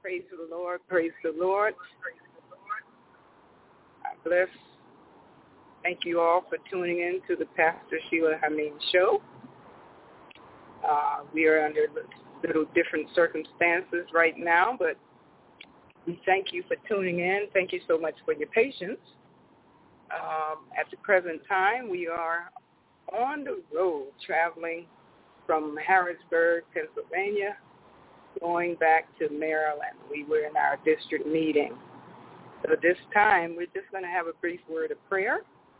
Praise the Lord. Praise the Lord. God bless. Thank you all for tuning in to the Pastor Sheila Hameen Show. We are under little different circumstances right now, but we thank you for tuning in. Thank you so much for your patience. At the present time, we are on the road traveling from Harrisburg, Pennsylvania, going back to Maryland. We were in our district meeting. So this time, we're just going to have a brief word of prayer.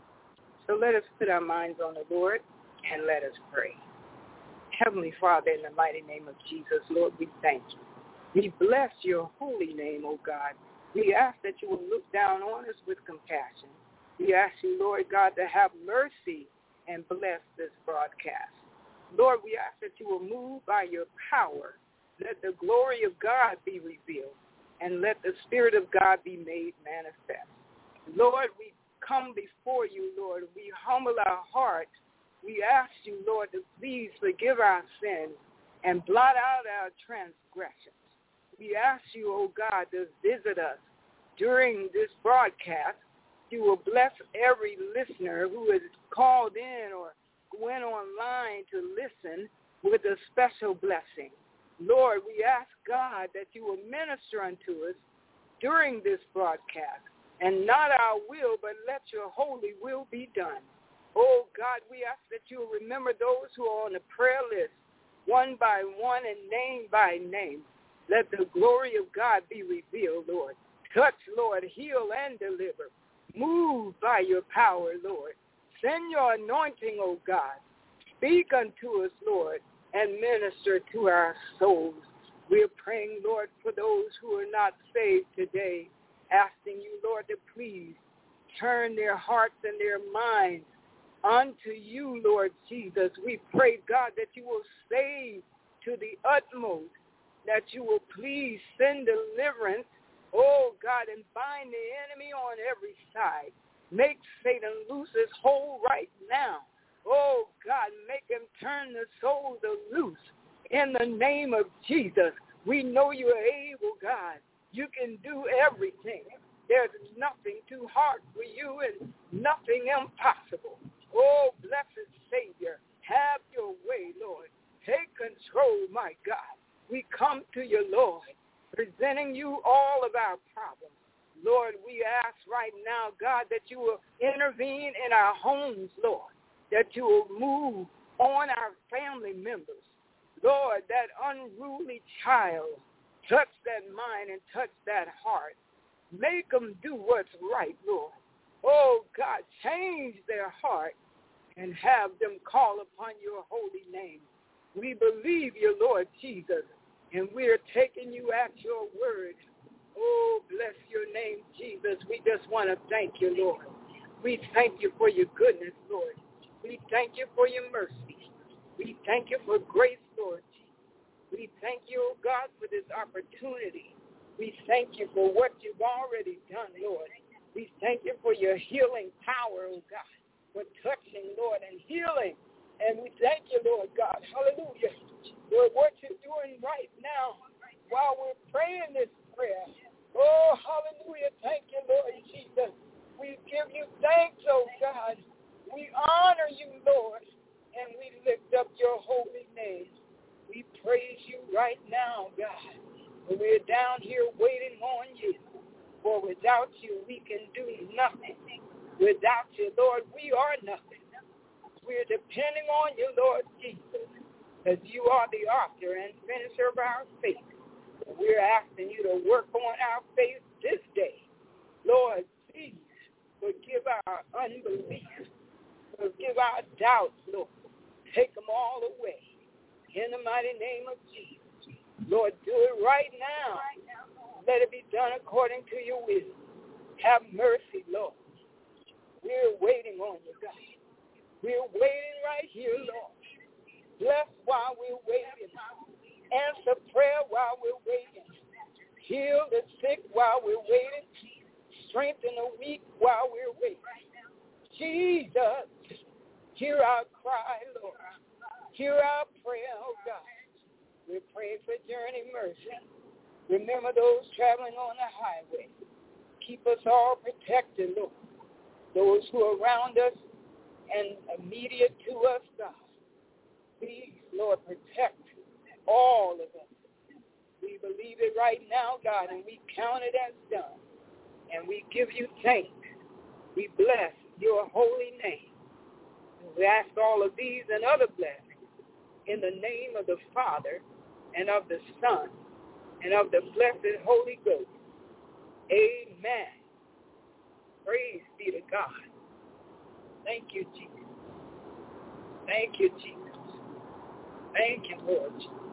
So let us put our minds on the Lord and let us pray. Heavenly Father, in the mighty name of Jesus, Lord, we thank you. We bless your holy name, O God. We ask that you will look down on us with compassion. We ask you, Lord God, to have mercy and bless this broadcast. Lord, we ask that you will move by your power. Let the glory of God be revealed, and let the Spirit of God be made manifest. Lord, we come before you, Lord. We humble our hearts. We ask you, Lord, to please forgive our sins and blot out our transgressions. We ask you, oh God, to visit us during this broadcast. You will bless every listener who has called in or went online to listen with a special blessing. Lord, we ask, God, that you will minister unto us during this broadcast, and not our will, but let your holy will be done. Oh, God, we ask that you will remember those who are on the prayer list, one by one and name by name. Let the glory of God be revealed, Lord. Touch, Lord, heal and deliver. Move by your power, Lord. Send your anointing, oh God. Speak unto us, Lord, and minister to our souls. We're praying, Lord, for those who are not saved today, asking you, Lord, to please turn their hearts and their minds unto you, Lord Jesus. We pray, God, that you will save to the utmost, that you will please send deliverance, oh God, and bind the enemy on every side. Make Satan loose his hold right now. Oh God, make him turn the souls loose in the name of Jesus. We know you are able, God. You can do everything. There's nothing too hard for you and nothing impossible. Oh, blessed Savior, have your way, Lord. Take control, my God. We come to you, Lord, presenting you all of our problems. Lord, we ask right now, God, that you will intervene in our homes, Lord, that you will move on our family members. Lord, that unruly child, touch that mind and touch that heart. Make them do what's right, Lord. Oh, God, change their heart and have them call upon your holy name. We believe you, Lord Jesus, and we're taking you at your word. Oh, bless your name, Jesus. We just want to thank you, Lord. We thank you for your goodness, Lord. We thank you for your mercy. We thank you for grace, Lord. We thank you, oh God, for this opportunity. We thank you for what you've already done, Lord. We thank you for your healing power, oh God, for touching, Lord, and healing. And we thank you, Lord God, hallelujah, for what you're doing right now while we're praying this prayer. Oh, hallelujah, thank you, Lord Jesus. We give you thanks, oh God. We honor you, Lord, and we lift up your holy name. We praise you right now, God. We're down here waiting on you. For without you, we can do nothing. Without you, Lord, we are nothing. We're depending on you, Lord Jesus, as you are the author and finisher of our faith. We're asking you to work on our faith this day. Lord, please forgive our unbelief. Forgive our doubts, Lord. Take them all away. In the mighty name of Jesus. Lord, do it right now. Let it be done according to your will. Have mercy, Lord. We're waiting on you, God. We're waiting right here, Lord. Bless while we're waiting. Answer prayer while we're waiting. Heal the sick while we're waiting. Strengthen the weak while we're waiting. Jesus, hear our cry, Lord. Hear our prayer, oh God. We're praying for journey mercy. Remember those traveling on the highway. Keep us all protected, Lord. Those who are around us and immediate to us, God. Please, Lord, protect all of us. We believe it right now, God, and we count it as done. And we give you thanks. We bless your holy name. We ask all of these and other blessings in the name of the Father and of the Son and of the blessed Holy Ghost. Amen. Praise be to God. Thank you, Jesus. Thank you, Jesus. Thank you, Lord.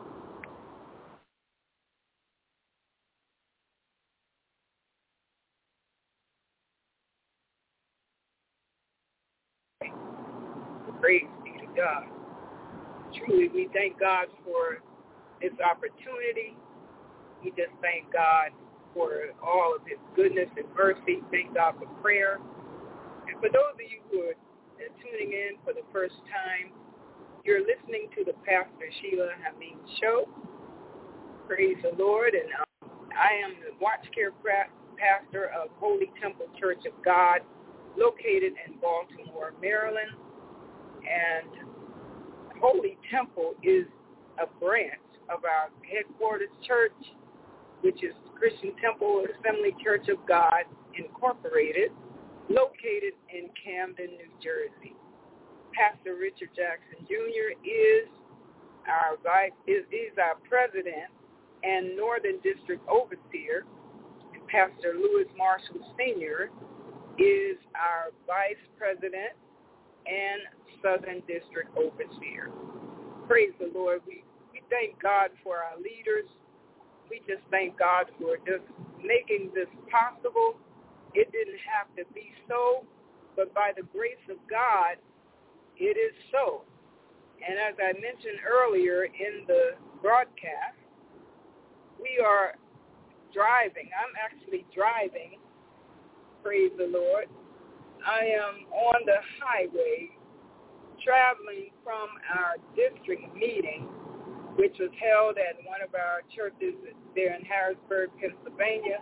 Praise be to God. Truly, we thank God for this opportunity. We just thank God for all of his goodness and mercy. Thank God for prayer. And for those of you who are tuning in for the first time, you're listening to the Pastor Sheila Hameen Show. Praise the Lord. And I am the Watch Care pastor of Holy Temple Church of God, located in Baltimore, Maryland. And Holy Temple is a branch of our headquarters church, which is Christian Temple Assembly Church of God, Incorporated, located in Camden, New Jersey. Pastor Richard Jackson Jr. is our president and Northern District Overseer. And Pastor Louis Marshall Sr. is our vice president and Southern District Overseer. Praise the Lord. We thank God for our leaders. We just thank God for just making this possible. It didn't have to be so, but by the grace of God, it is so. And as I mentioned earlier in the broadcast, we are driving. I'm actually driving. Praise the Lord. I am on the highway traveling from our district meeting, which was held at one of our churches there in Harrisburg, Pennsylvania.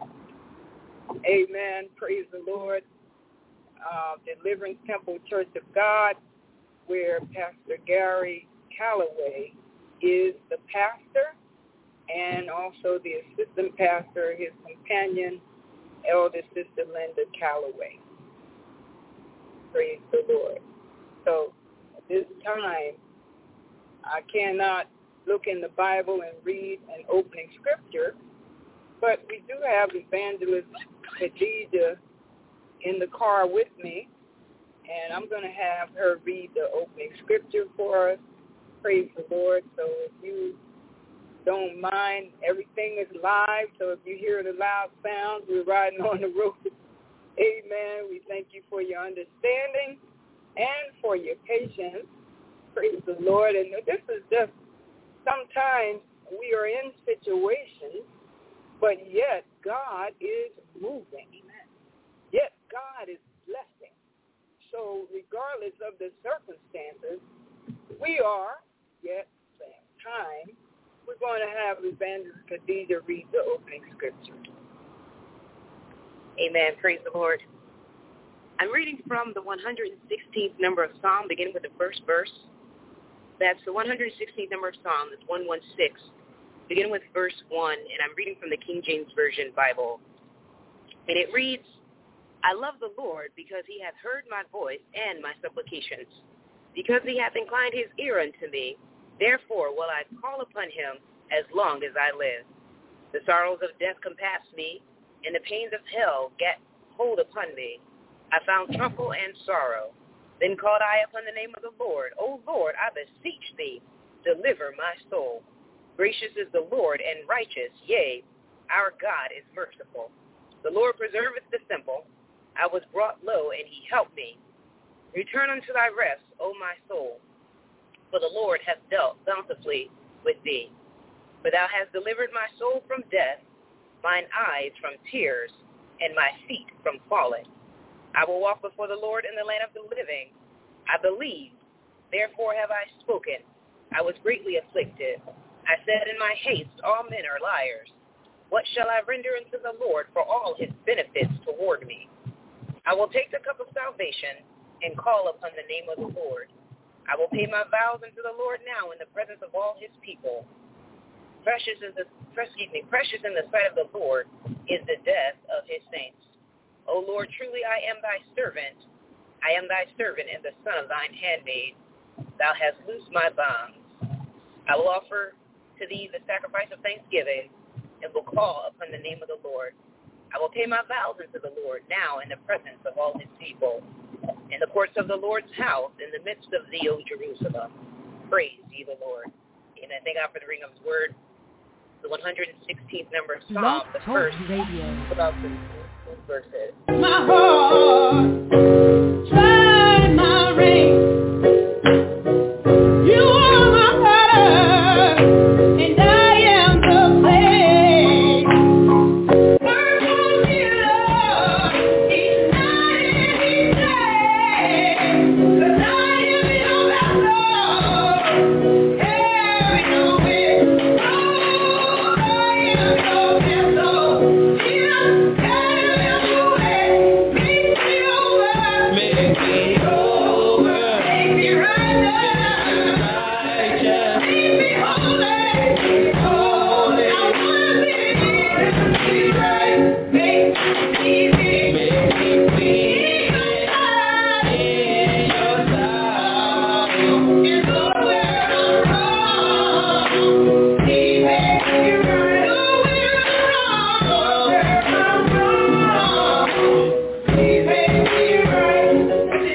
Amen. Praise the Lord. Deliverance Temple Church of God, where Pastor Gary Calloway is the pastor and also the assistant pastor, his companion, Elder Sister Linda Calloway. Praise the Lord. So at this time, I cannot look in the Bible and read an opening scripture, but we do have Evangelist Khadijah in the car with me, and I'm going to have her read the opening scripture for us. Praise the Lord. So if you don't mind, everything is live, so if you hear the loud sounds, we're riding on the road. Amen. We thank you for your understanding and for your patience. Praise the Lord. And this is just, sometimes we are in situations, but yet God is moving. Amen. Yet God is blessing. So regardless of the circumstances, we are, yet same time, we're going to have Evangelist Khadijah read the opening scripture. Amen. Praise the Lord. I'm reading from the 116th number of Psalm, beginning with the first verse. That's the 116th number of Psalm. That's 116, beginning with verse 1, and I'm reading from the King James Version Bible. And it reads, I love the Lord because he hath heard my voice and my supplications. Because he hath inclined his ear unto me, therefore will I call upon him as long as I live. The sorrows of death compassed me, and the pains of hell get hold upon me. I found trouble and sorrow. Then called I upon the name of the Lord. O Lord, I beseech thee, deliver my soul. Gracious is the Lord and righteous, yea, our God is merciful. The Lord preserveth the simple. I was brought low, and he helped me. Return unto thy rest, O my soul, for the Lord hath dealt bountifully with thee. For thou hast delivered my soul from death, mine eyes from tears, and my feet from falling. I will walk before the Lord in the land of the living. I believed, therefore have I spoken. I was greatly afflicted. I said in my haste, all men are liars. What shall I render unto the Lord for all his benefits toward me? I will take the cup of salvation and call upon the name of the Lord. I will pay my vows unto the Lord now in the presence of all his people. Precious in the sight of the Lord is the death of his saints. O Lord, truly I am thy servant. I am thy servant and the son of thine handmaid. Thou hast loosed my bonds. I will offer to thee the sacrifice of thanksgiving and will call upon the name of the Lord. I will pay my vows unto the Lord now in the presence of all his people. In the courts of the Lord's house, in the midst of thee, O Jerusalem. Praise ye the Lord. Amen. Thank God for the reading of his word. The 116th number of Psalm, the first, about the verses. My heart, try my ring. You are my heart, and I am the clay. Work on me, Lord, each night and each day, 'cause I am your vessel, carry your will. Oh, I am your vessel. Jesus, carry your way. Make me over. Make me over. Make me righteous. Make me holy. Holy. I wanna be right. Make me clean. Make me clean. In your sight. It's where I'm wrong. He makes me right. Where I'm wrong. He makes me right.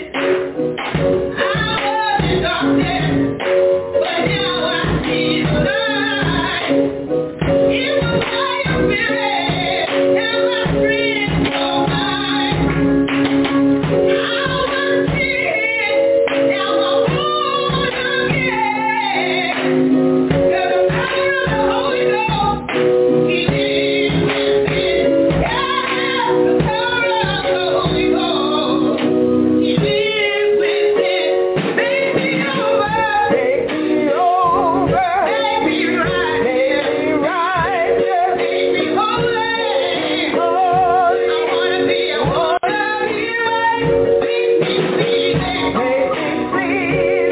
I was in darkness, but now I see the light. It was by your spirit, and my friends so mine. I was sick, now I'm born again. 'Cause the power of the Holy Ghost, he lives within. Yeah, the power of the Holy Ghost, he lives within. Make me over. Make me over. Make me right. Make me righteous. Make me holy. Holy. I wanna be right. Make me clean. Make me clean.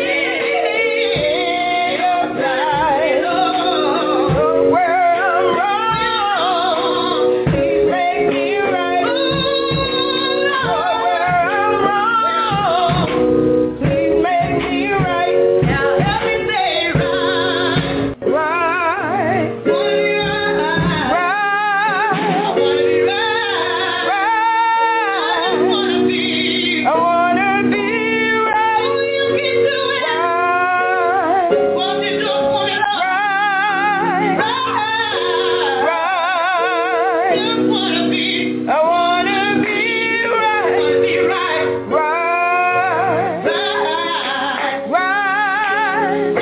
In your sight. Oh, where I'm wrong, he make me right. Oh, where I'm wrong, he make me right. Now help me say right. Right. Right. I wanna be right. Right. I wanna be. I wanna be right. Oh, you can do it. Right. Won't you do it for me, Lord? Right. Right. Just wanna be. I wanna be right. I wanna be right. Right. Right. Right.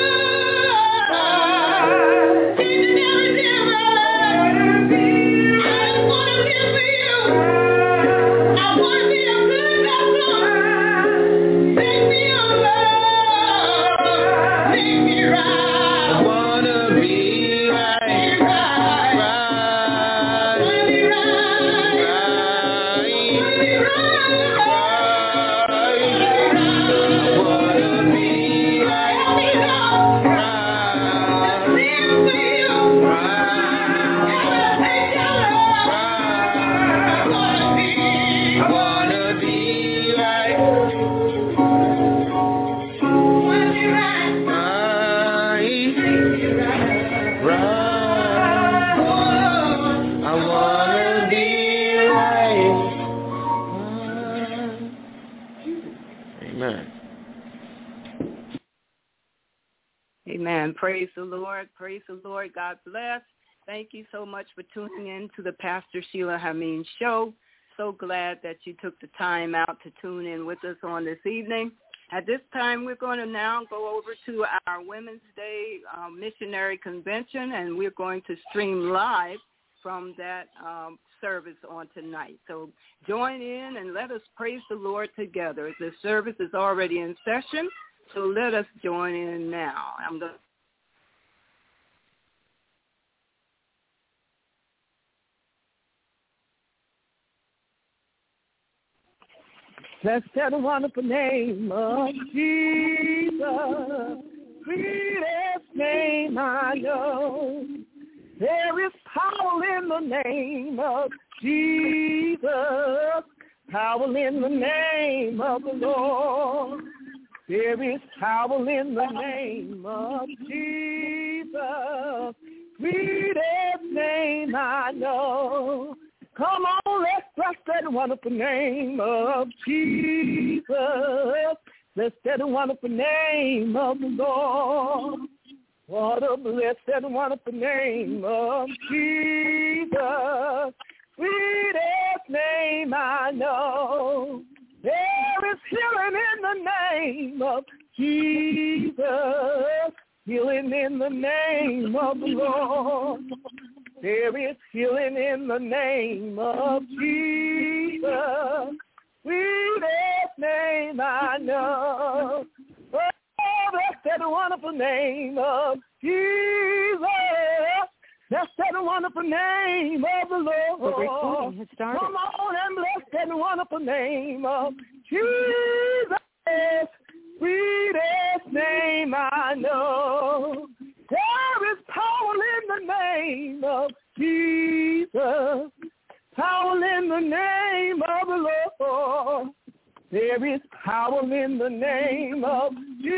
Right. Changing everything right. I wanna be right. I just wanna live for you. Right. I wanna be a good vessel. Make me over. Make me right. I wanna be right. Right. Right. Wanna be right. Right. Wanna be right. Right. Wanna be right. Help me, Lord. Right. To live for you. Right. And to take your love. Right. I wanna be right. Wanna be right. I wanna be right. Amen. Amen. Praise the Lord. Praise the Lord. God bless. Thank you so much for tuning in to the Pastor Sheila Hameen Show. So glad that you took the time out to tune in with us on this evening. At this time, we're going to now go over to our Women's Day Missionary Convention, and we're going to stream live from that service on tonight. So join in and let us praise the Lord together. The service is already in session, so let us join in now. I'm going to Blessed and wonderful name of Jesus, sweetest name I know. There is power in the name of Jesus, power in the name of the Lord. There is power in the name of Jesus, sweetest name I know. Come on, let's bless that wonderful name of Jesus. Bless that wonderful name of the Lord. What a blessed and wonderful name of Jesus. Sweetest name I know. There is healing in the name of Jesus. Healing in the name of the Lord. There is healing in the name of Jesus. Sweetest name I know. Oh, bless that wonderful name of Jesus. Bless that wonderful name of the Lord. The recording has started. Come on and bless that wonderful name of Jesus. Sweetest name I know. There is power in the name of Jesus. Power in the name of the Lord. There is power in the name of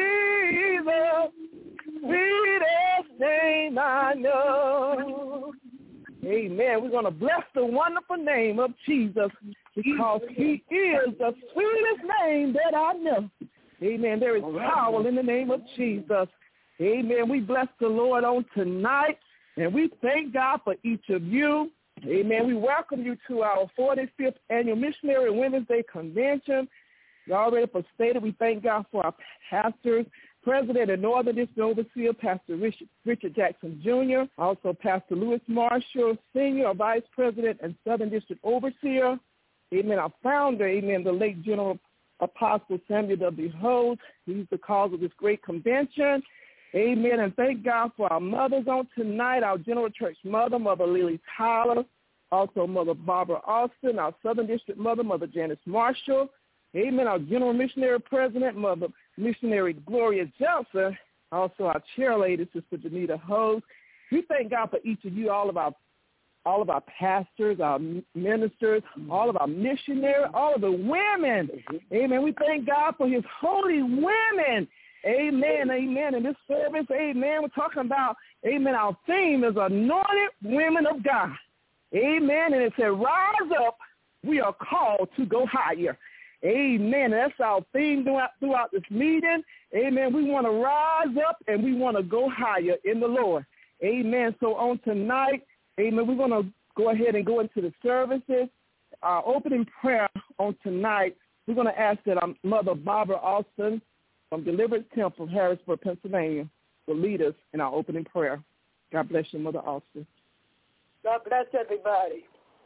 Jesus. Sweetest name I know. Amen. We're going to bless the wonderful name of Jesus because he is the sweetest name that I know. Amen. There is power in the name of Jesus. Amen. We bless the Lord on tonight, and we thank God for each of you. Amen. We welcome you to our 45th Annual Missionary Women's Day Convention. You already stated we thank God for our pastors, President and Northern District Overseer, Pastor Richard Jackson Jr., also Pastor Lewis Marshall, Senior Vice President and Southern District Overseer. Amen. Our founder, amen, the late General Apostle Samuel W. Holtz. He's the cause of this great convention. Amen. And thank God for our mothers on tonight, our General Church Mother, Mother Lily Tyler, also Mother Barbara Austin, our Southern District Mother, Mother Janice Marshall. Amen. Our General Missionary President, Mother Missionary Gloria Johnson, also our chairlady, Sister Janita Holtz. We thank God for each of you, all of our pastors, our ministers, all of our missionaries, all of the women. Amen. We thank God for his holy women. Amen, amen. In this service, amen, we're talking about, amen, our theme is anointed women of God. Amen. And it said, rise up, we are called to go higher. Amen. And that's our theme throughout this meeting. Amen. We want to rise up and we want to go higher in the Lord. Amen. So on tonight, amen, we're going to go ahead and go into the services. Our opening prayer on tonight, we're going to ask that Mother Barbara Austin from Deliverance Temple, Harrisburg, Pennsylvania, will lead us in our opening prayer. God bless you, Mother Austin. God bless everybody.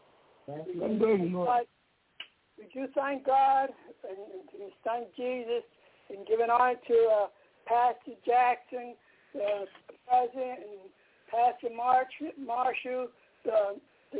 We do thank God and his son Jesus and giving honor to Pastor Jackson, the President, and Pastor Marshall, the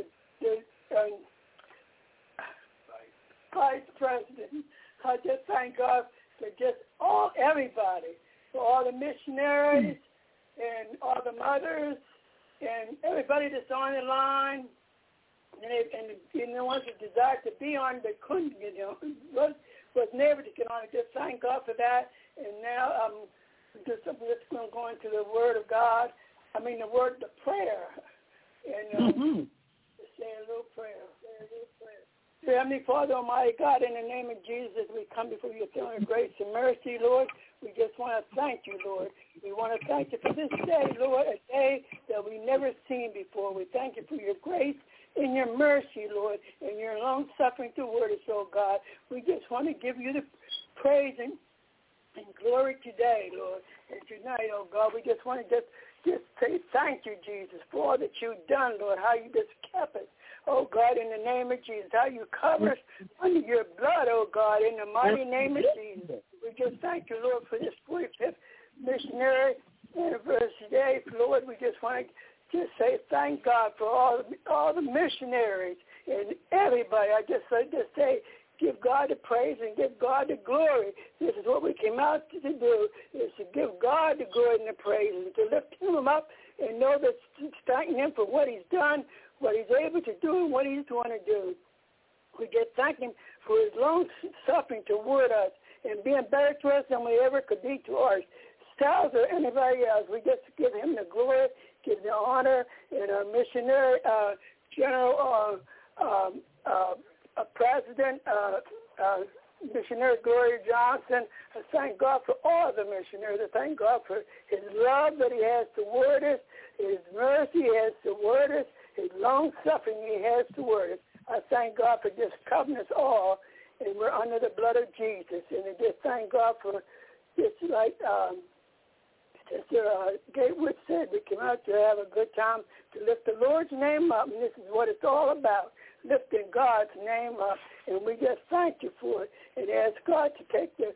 Vice President. I just thank God for just everybody, for all the missionaries and all the mothers and everybody that's on the line, and the ones that desire to be on but couldn't, wasn't able to get on. Just thank God for that. And now I'm just going to go into the Word of God. The prayer, and say a little prayer. Dear Heavenly Father, Almighty God, in the name of Jesus, we come before your throne of grace and mercy, Lord. We just want to thank you, Lord. We want to thank you for this day, Lord, a day that we've never seen before. We thank you for your grace and your mercy, Lord, and your long-suffering toward us, oh God. We just want to give you the praise and glory today, Lord. And tonight, oh God, we just want to just say thank you, Jesus, for all that you've done, Lord, how you just kept us. Oh, God, in the name of Jesus, how you cover us under your blood, oh, God, in the mighty name of Jesus. We just thank you, Lord, for this 45th missionary anniversary day. Lord, we just want to just say thank God for all the missionaries and everybody. I just say give God the praise and give God the glory. This is what we came out to do, is to give God the glory and the praise and to lift him up and know that thanking him for what he's done, what he's able to do, and what he's going to do. We just thank him for his long suffering toward us and being better to us than we ever could be to ourselves or anybody else. We just give him the glory, give the honor, and our missionary, General President, Missionary Gloria Johnson. I thank God for all the missionaries. I thank God for his love that he has toward us, his mercy he has toward us, his long-suffering he has toward us. I thank God for just covering us all, and we're under the blood of Jesus. And I just thank God for just like Sister Gatewood said, we came out to have a good time to lift the Lord's name up, and this is what it's all about, lifting God's name up. And we just thank you for it, and ask God to take it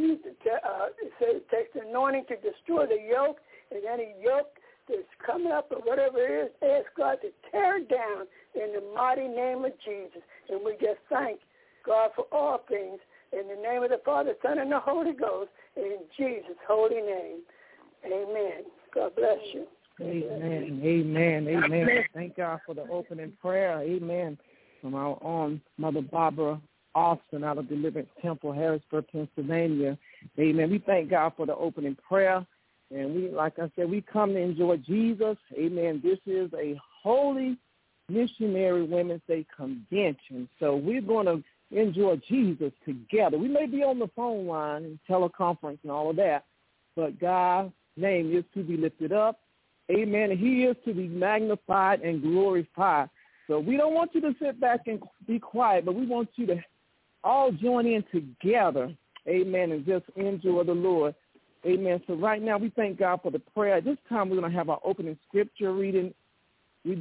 takes the anointing to destroy the yoke, and any yoke that's coming up or whatever it is, ask God to tear it down in the mighty name of Jesus. And we just thank God for all things in the name of the Father, Son, and the Holy Ghost, in Jesus' holy name. Amen. God bless you. Amen. Amen. Amen. Thank God for the opening prayer. Amen. From our own Mother Barbara Austin out of Deliverance Temple, Harrisburg, Pennsylvania. Amen. We thank God for the opening prayer. And we, like I said, we come to enjoy Jesus. Amen. This is a holy missionary Women's Day convention. So we're going to enjoy Jesus together. We may be on the phone line and teleconference and all of that, but God's name is to be lifted up. Amen. And he is to be magnified and glorified. So we don't want you to sit back and be quiet, but we want you to all join in together. Amen. And just enjoy the Lord. Amen. So right now we thank God for the prayer. At this time we're going to have our opening scripture reading. We'll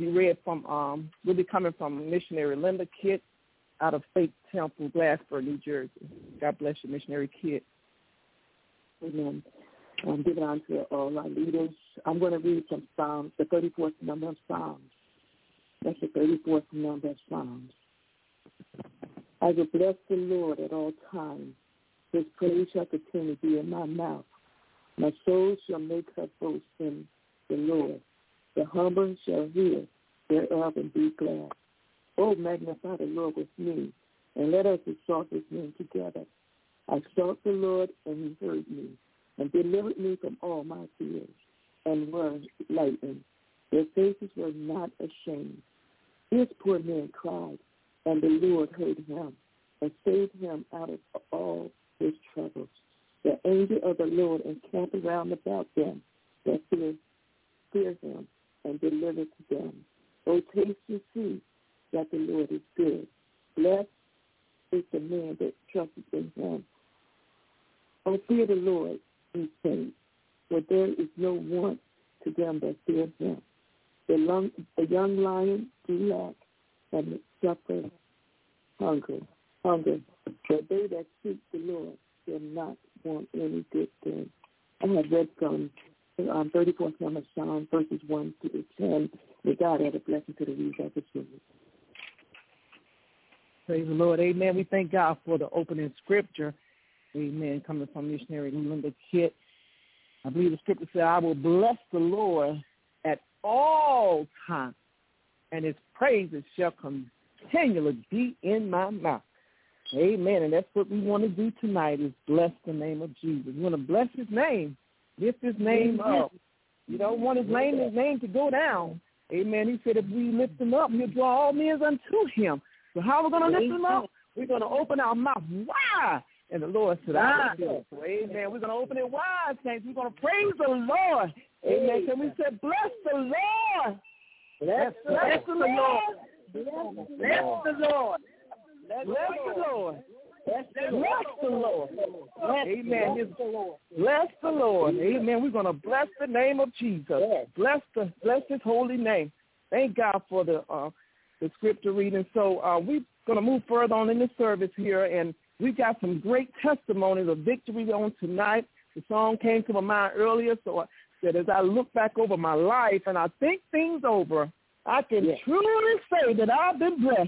be coming from Missionary Linda Kitt out of Faith Temple, Glassburg, New Jersey. God bless you, Missionary Kitt. Amen. Give it on to all our leaders. I'm going to read some Psalms, the 34th number of Psalms. That's the 34th number of Psalms. I will bless the Lord at all times. His praise shall continue to be in my mouth. My soul shall make her boast in the Lord. The humble shall hear thereof and be glad. Oh, magnify the Lord with me, and let us exalt his name together. I sought the Lord, and he heard me, and delivered me from all my fears, and were lightened. Their faces were not ashamed. This poor man cried, and the Lord heard him, and saved him out of all his troubles. The angel of the Lord encamped around about them that fear him, and deliver to them. O taste and see that the Lord is good. Blessed is the man that trusteth in him. O fear the Lord, ye saints, for there is no want to them that fear him. The young lion do lack and suffer hunger. But they that seek the Lord shall not want any good thing. I have read from 34th number Psalm, verses 1 to 10. May God add a blessing to the reading of the service. Praise the Lord. Amen. We thank God for the opening scripture. Amen. Coming from Missionary Linda Kitt. I believe the scripture said, I will bless the Lord at all times, and his praises shall continually be in my mouth. Amen. And that's what we want to do tonight, is bless the name of Jesus. We want to bless his name, lift his name up. You don't want his name to go down. Amen. He said if we lift him up, he'll draw all men unto him. So how are we going to lift him up? We're going to open our mouth wide. And the Lord said, I will. Amen. We're going to open it wide, saints. We're going to praise the Lord. Amen. Can we say, bless the Lord? Bless the Lord. Bless the Lord. Bless the Lord. Bless the Lord. Amen. Bless the Lord. Amen. We're going to bless the name of Jesus. Bless his holy name. Thank God for the scripture reading. So we're going to move further on in the service here, and we've got some great testimonies of victory on tonight. The song came to my mind earlier, so I said as I look back over my life and I think things over, I can truly say that I've been blessed.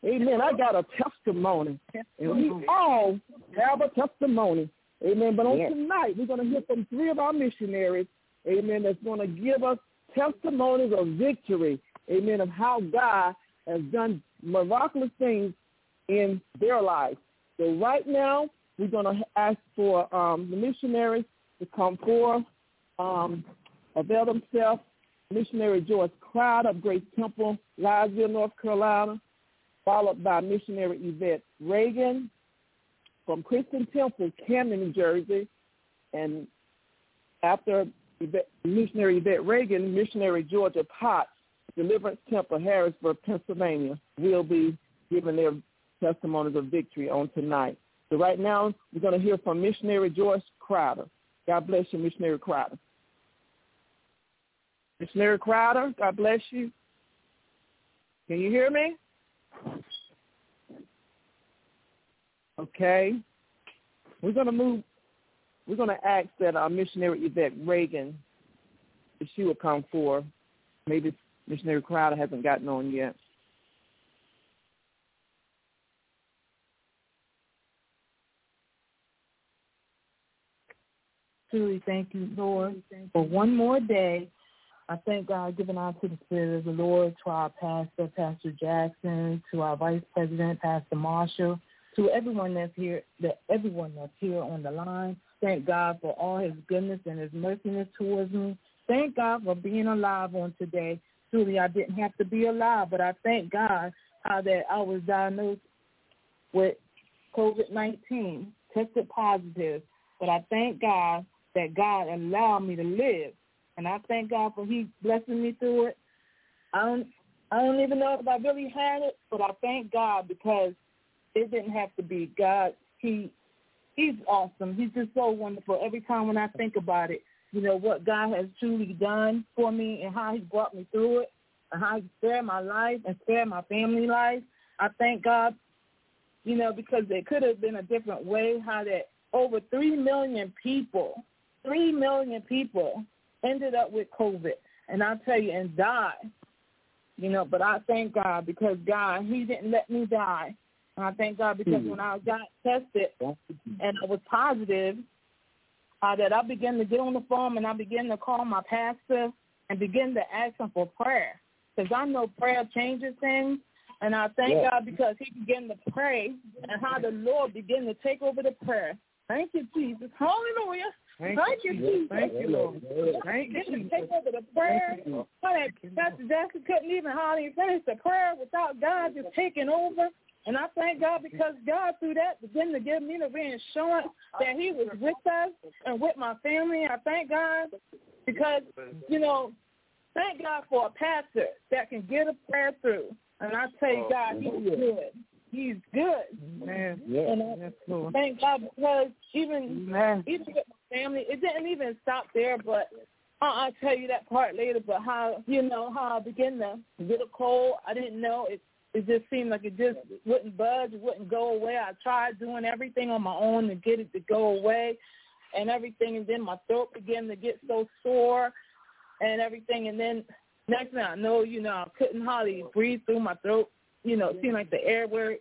Amen. I got a testimony. And we all have a testimony. Amen. But on tonight, we're going to hear from 3 of our missionaries, amen, that's going to give us testimonies of victory, amen, of how God has done miraculous things in their lives. So right now, we're going to ask for the missionaries to come forth, avail themselves. Missionary George Crowder of Grace Temple, Liesville, North Carolina, followed by Missionary Yvette Reagan from Christian Temple, Camden, New Jersey. And after Missionary Yvette Reagan, Missionary Georgia Potts, Deliverance Temple, Harrisburg, Pennsylvania, will be giving their testimonies of victory on tonight. So right now, we're going to hear from Missionary George Crowder. God bless you, Missionary Crowder. Missionary Crowder, God bless you. Can you hear me? Okay. We're going to ask that our Missionary Yvette Reagan, if she will come forward. Maybe Missionary Crowder hasn't gotten on yet. Truly, thank you, Lord, for one more day. I thank God, giving out to the Spirit of the Lord, to our pastor, Pastor Jackson, to our Vice President, Pastor Marshall, to everyone that's here, on the line. Thank God for all his goodness and his merciness towards me. Thank God for being alive on today. Truly, I didn't have to be alive, but I thank God how that I was diagnosed with COVID-19, tested positive. But I thank God that God allowed me to live. And I thank God for he blessing me through it. I don't even know if I really had it, but I thank God because it didn't have to be. God, he's awesome. He's just so wonderful. Every time when I think about it, you know, what God has truly done for me and how he brought me through it and how he spared my life and spared my family life. I thank God, you know, because it could have been a different way, how that over 3 million people ended up with COVID, and I'll tell you, and died, you know, but I thank God because God, he didn't let me die. And I thank God because when I got tested and I was positive, that I began to get on the phone and I began to call my pastor and begin to ask him for prayer because I know prayer changes things. And I thank God because he began to pray and how the Lord began to take over the prayer. Thank you, Jesus. Hallelujah. Thank you, Jesus. Thank you, Lord. Thank you, Jesus. Take over the prayer. Pastor Jackson couldn't even hardly finish the prayer without God just taking over. And I thank God because God, through that, began to give me the reassurance that he was with us and with my family. I thank God because, you know, thank God for a pastor that can get a prayer through. And I tell you, God, he's good. He's good. Man. And I thank God because even with my family, it didn't even stop there, but I'll tell you that part later, but how, you know, how I began to get a cold. I didn't know. It just seemed like it just wouldn't budge. It wouldn't go away. I tried doing everything on my own to get it to go away and everything, and then my throat began to get so sore and everything, and then next thing I know, you know, I couldn't hardly breathe through my throat. You know, it seemed like the airway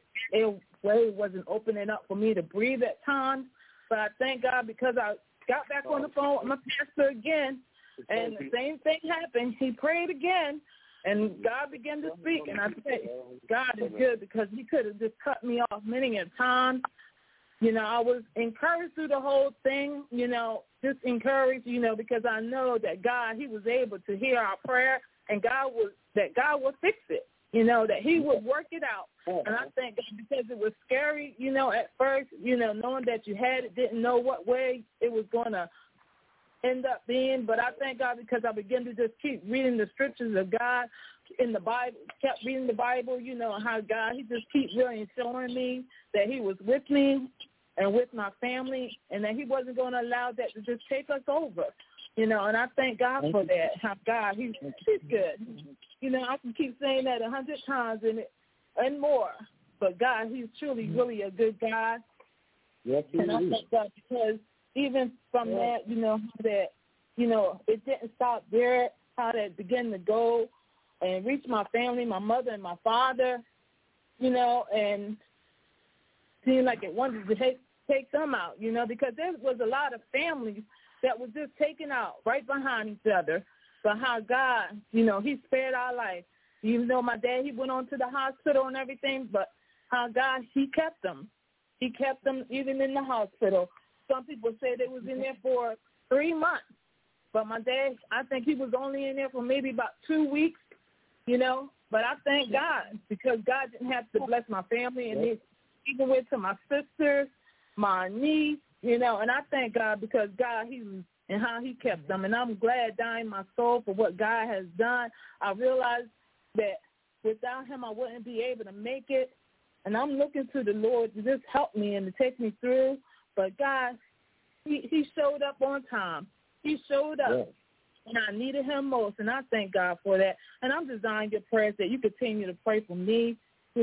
wasn't opening up for me to breathe at times. But I thank God because I got back on the phone with my pastor again, and the same thing happened. He prayed again, and God began to speak. And I say, God is good because he could have just cut me off many a time. You know, I was encouraged through the whole thing, you know, just encouraged, you know, because I know that God, he was able to hear our prayer, and God would fix it. You know, that he would work it out. And I think because it was scary, you know, at first, you know, knowing that you had it, didn't know what way it was going to end up being. But I thank God because I began to just keep reading the scriptures of God in the Bible, kept reading the Bible, you know, how God, he just keeps really showing me that he was with me and with my family and that he wasn't going to allow that to just take us over. You know, and I thank God for that. How God, he's good. You know, I can keep saying that 100 times and more. But God, he's truly, really a good God. Yes, he and I thank God because even from that, you know, that, you know, it didn't stop there, how that began to go and reach my family, my mother and my father. and seemed like it wanted to take them out, because there was a lot of families that was just taken out right behind each other. But how God, he spared our life. Even though my dad, he went on to the hospital and everything, but how God, he kept them. He kept them even in the hospital. Some people say they was in there for 3 months. But my dad, I think he was only in there for maybe about 2 weeks, But I thank God because God didn't have to bless my family and even went to my sisters, my niece, and I thank God because God, and how he kept them. And I'm glad down in my soul for what God has done. I realized that without him, I wouldn't be able to make it. And I'm looking to the Lord to just help me and to take me through. But God, he showed up on time. He showed up, and I needed him most, and I thank God for that. And I'm desiring your prayers that you continue to pray for me.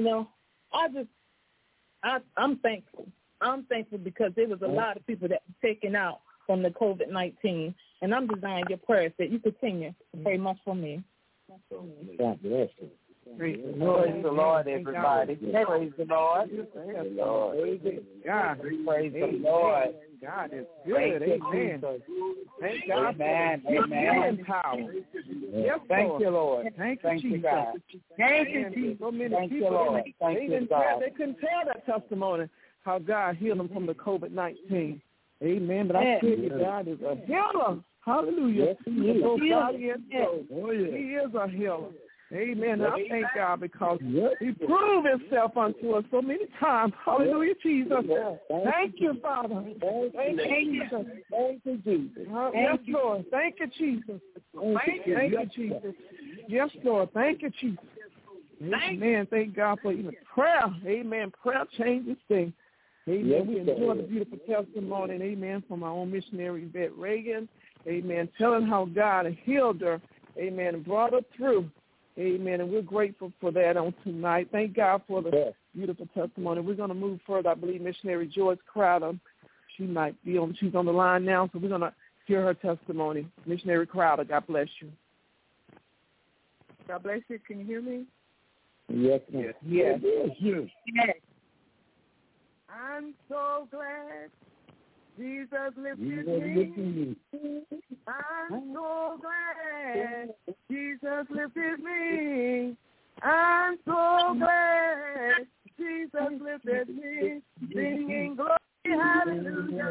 I'm thankful. I'm thankful because there was a lot of people that were taken out from the COVID-19, and I'm desiring your prayers that you continue to pray much for me. God bless you. Praise the Lord, everybody. Praise the Lord. Praise the Lord. God, praise the Lord. God is good. Amen. Thank God. Amen. Power. Yes, thank you, Lord. Thank you, Jesus. Thank you, Jesus. So many people, they couldn't tell that testimony how God healed them from the COVID-19. Amen. But I tell you, God is a healer. Hallelujah. Yes, he is. He is a healer. Amen. I thank God because he proved himself unto us so many times. Hallelujah, Jesus. Thank you, Father. Thank you, Jesus. Thank you, Jesus. Yes, Lord. Thank you, Jesus. Thank you, Jesus. Yes, Lord. Thank you, Jesus. Amen. Thank God for even prayer. Amen. Prayer changes things. Amen. We enjoy the beautiful testimony, amen, from our own missionary, Yvette Reagan. Amen. Telling how God healed her. Amen. And brought her through. Amen. And we're grateful for that on tonight. Thank God for the beautiful testimony. We're going to move further. I believe missionary Joyce Crowder, she's on the line now, so we're going to hear her testimony. Missionary Crowder, God bless you. God bless you. Can you hear me? Yes, ma'am. Yes. I'm so glad Jesus lifted me. I'm so glad Jesus lifted me. I'm so glad Jesus lifted me. Singing glory, hallelujah.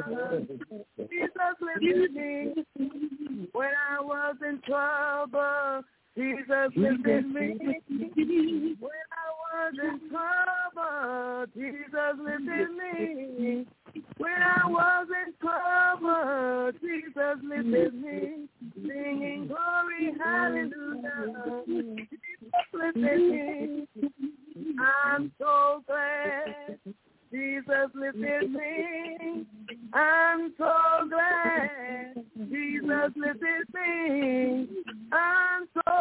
Jesus lifted me. When I was in trouble, Jesus lifted me. When I was in trouble, Jesus lifted me. When I was in trouble, Jesus lifted me. Singing glory, hallelujah. Jesus lifted me. I'm so glad Jesus lifted me. I'm so glad Jesus lifted me. I'm so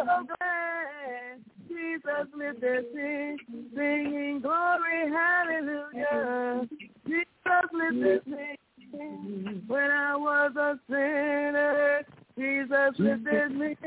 glad Jesus lifted me. Singing glory, hallelujah. Jesus lifted me. When I was a sinner, Jesus lifted me.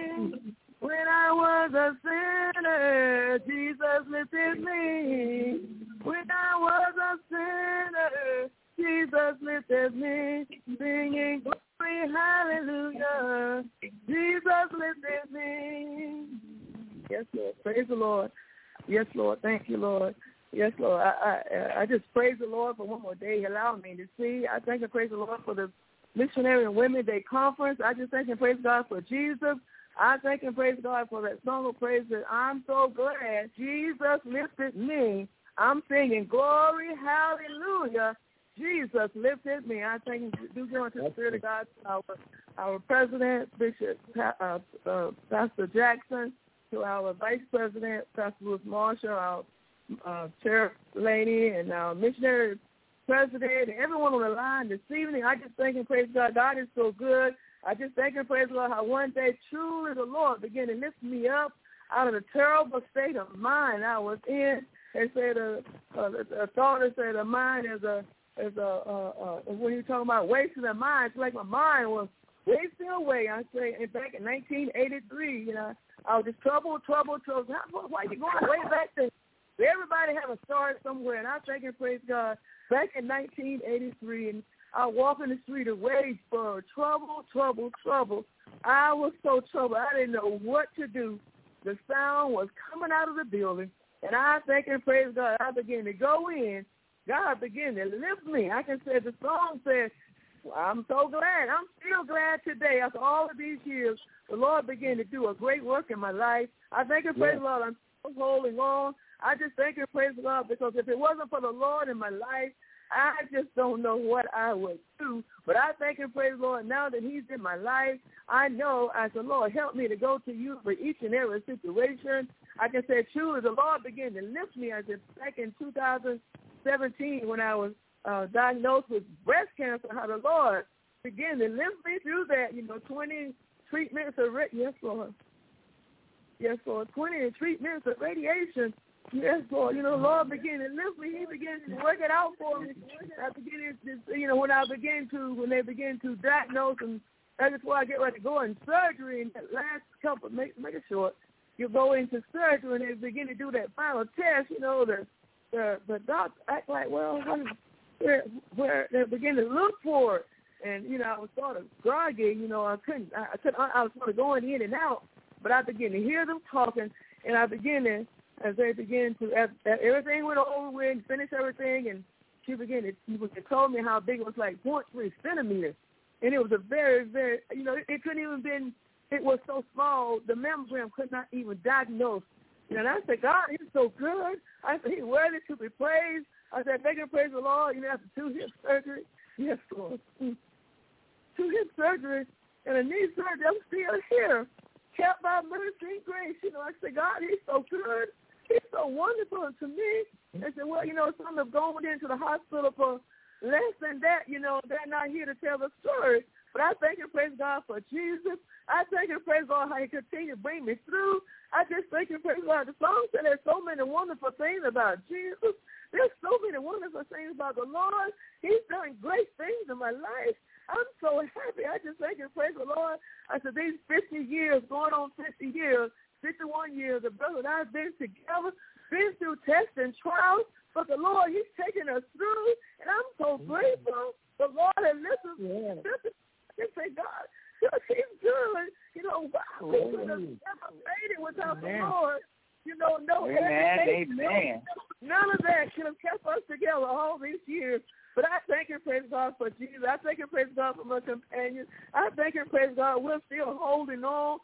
When I was a sinner, Jesus lifted me. When I was a sinner, Jesus lifted me. Singing glory, hallelujah. Jesus lifted me. Yes, Lord. Praise the Lord. Yes, Lord. Thank you, Lord. Yes, Lord. I just praise the Lord for one more day He allowed me to see. I thank and praise the Lord for the Missionary and Women Day Conference. I just thank and praise God for Jesus. I thank and praise God for that song of praise that I'm so glad Jesus lifted me. I'm singing glory, hallelujah. Jesus lifted me. I thank and do go into the Spirit of God, our President, Bishop Pastor Jackson, to our Vice President, Pastor Louis Marshall, our Chair Lady, and our Missionary President, and everyone on the line this evening. I just thank and praise God. God is so good. I just thank and praise the Lord how one day truly the Lord began to lift me up out of the terrible state of mind I was in. They said a thought that said a mind is a when you're talking about wasting a mind, it's like my mind was wasting away. I say back in 1983, I was just trouble. Why you going way back to Everybody have a story somewhere, and I thank and praise God. Back in 1983, and I walk in the street of Wadesboro, trouble. I was so troubled. I didn't know what to do. The sound was coming out of the building, and I thank and praise God. I began to go in. God began to lift me. I can say the song says, I'm so glad. I'm still glad today. After all of these years, the Lord began to do a great work in my life. I thank and praise the Lord. I'm still holding on. I just thank and praise the Lord because if it wasn't for the Lord in my life, I just don't know what I would do. But I thank and praise the Lord now that he's in my life. I know as the Lord helped me to go to you for each and every situation. I can say truly the Lord began to lift me as back in 2017 when I was diagnosed with breast cancer, how the Lord began to lift me through that, 20 treatments of yes, Lord. Yes, Lord, 20 treatments of radiation. Yes, Lord. Lord began to lift me. He began to work it out for me. I began to, when they began to diagnose, and that's before I get ready to go in surgery, and that last couple, make it short, you go into surgery, and they begin to do that final test, the doctor act like, well, where they begin to look for it. And, I was sort of groggy, I was sort of going in and out, but I began to hear them talking, and I began to, as everything went over with and finished everything, and she told me how big it was, like 0.3 centimeters. And it was a very, very, it couldn't even been, it was so small, the mammogram could not even diagnose. And I said, God, he's so good. I said, he's worthy to be praised. I said, thank you, praise the Lord. After 2 hip surgery, yes, Lord, 2 hip surgery and a knee surgery, I'm still here, kept by mercy and grace. I said, God, he's so good. He's so wonderful to me. I said, well, some have gone into the hospital for less than that. They're not here to tell the story. But I thank and praise God for Jesus. I thank and praise God how he continued to bring me through. I just thank and praise God. The song said there's so many wonderful things about Jesus. There's so many wonderful things about the Lord. He's done great things in my life. I'm so happy. I just thank and praise the Lord. I said, these 50 years, going on 50 years, 51 years, the brother and I have been together, been through tests and trials, but the Lord, he's taken us through, and I'm so grateful. The Lord has listened. I say, God, he's good. Wow, we could have never made it without the Lord. No hesitation. None of that could have kept us together all these years. But I thank and praise God for Jesus. I thank and praise God for my companions. I thank and praise God we're still holding on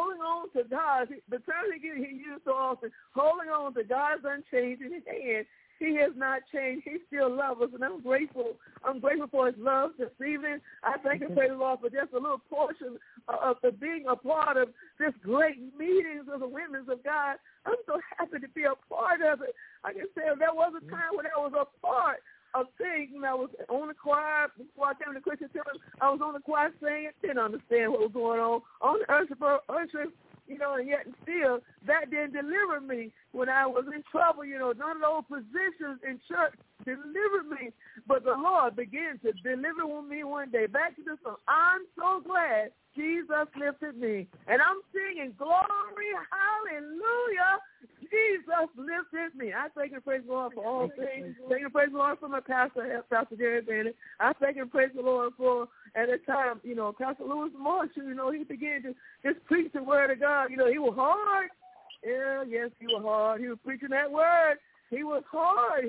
to God. The term he used so often, holding on to God's unchanging hand. He has not changed. He still loves us, and I'm grateful. I'm grateful for his love this evening. I thank and praise the Lord for just a little portion of being a part of this great meetings of the women of God. I'm so happy to be a part of it. I can say there was a time when I was a part of things, and I was on the choir before I came to Christian Temple. I was on the choir singing, didn't understand what was going on the usher, and yet and still that didn't deliver me when I was in trouble. None of those positions in church delivered me, but the Lord began to deliver me one day. Back to the song, I'm so glad Jesus lifted me, and I'm singing glory, hallelujah. Jesus lifted me. I thank and praise the Lord for all things. Thank and praise the Lord for my pastor, Pastor Gary Bennett. I thank and praise the Lord for, at the time, Pastor Louis Marshall, he began to just preach the word of God. He was hard. Yeah, yes, he was hard. He was preaching that word. He was hard.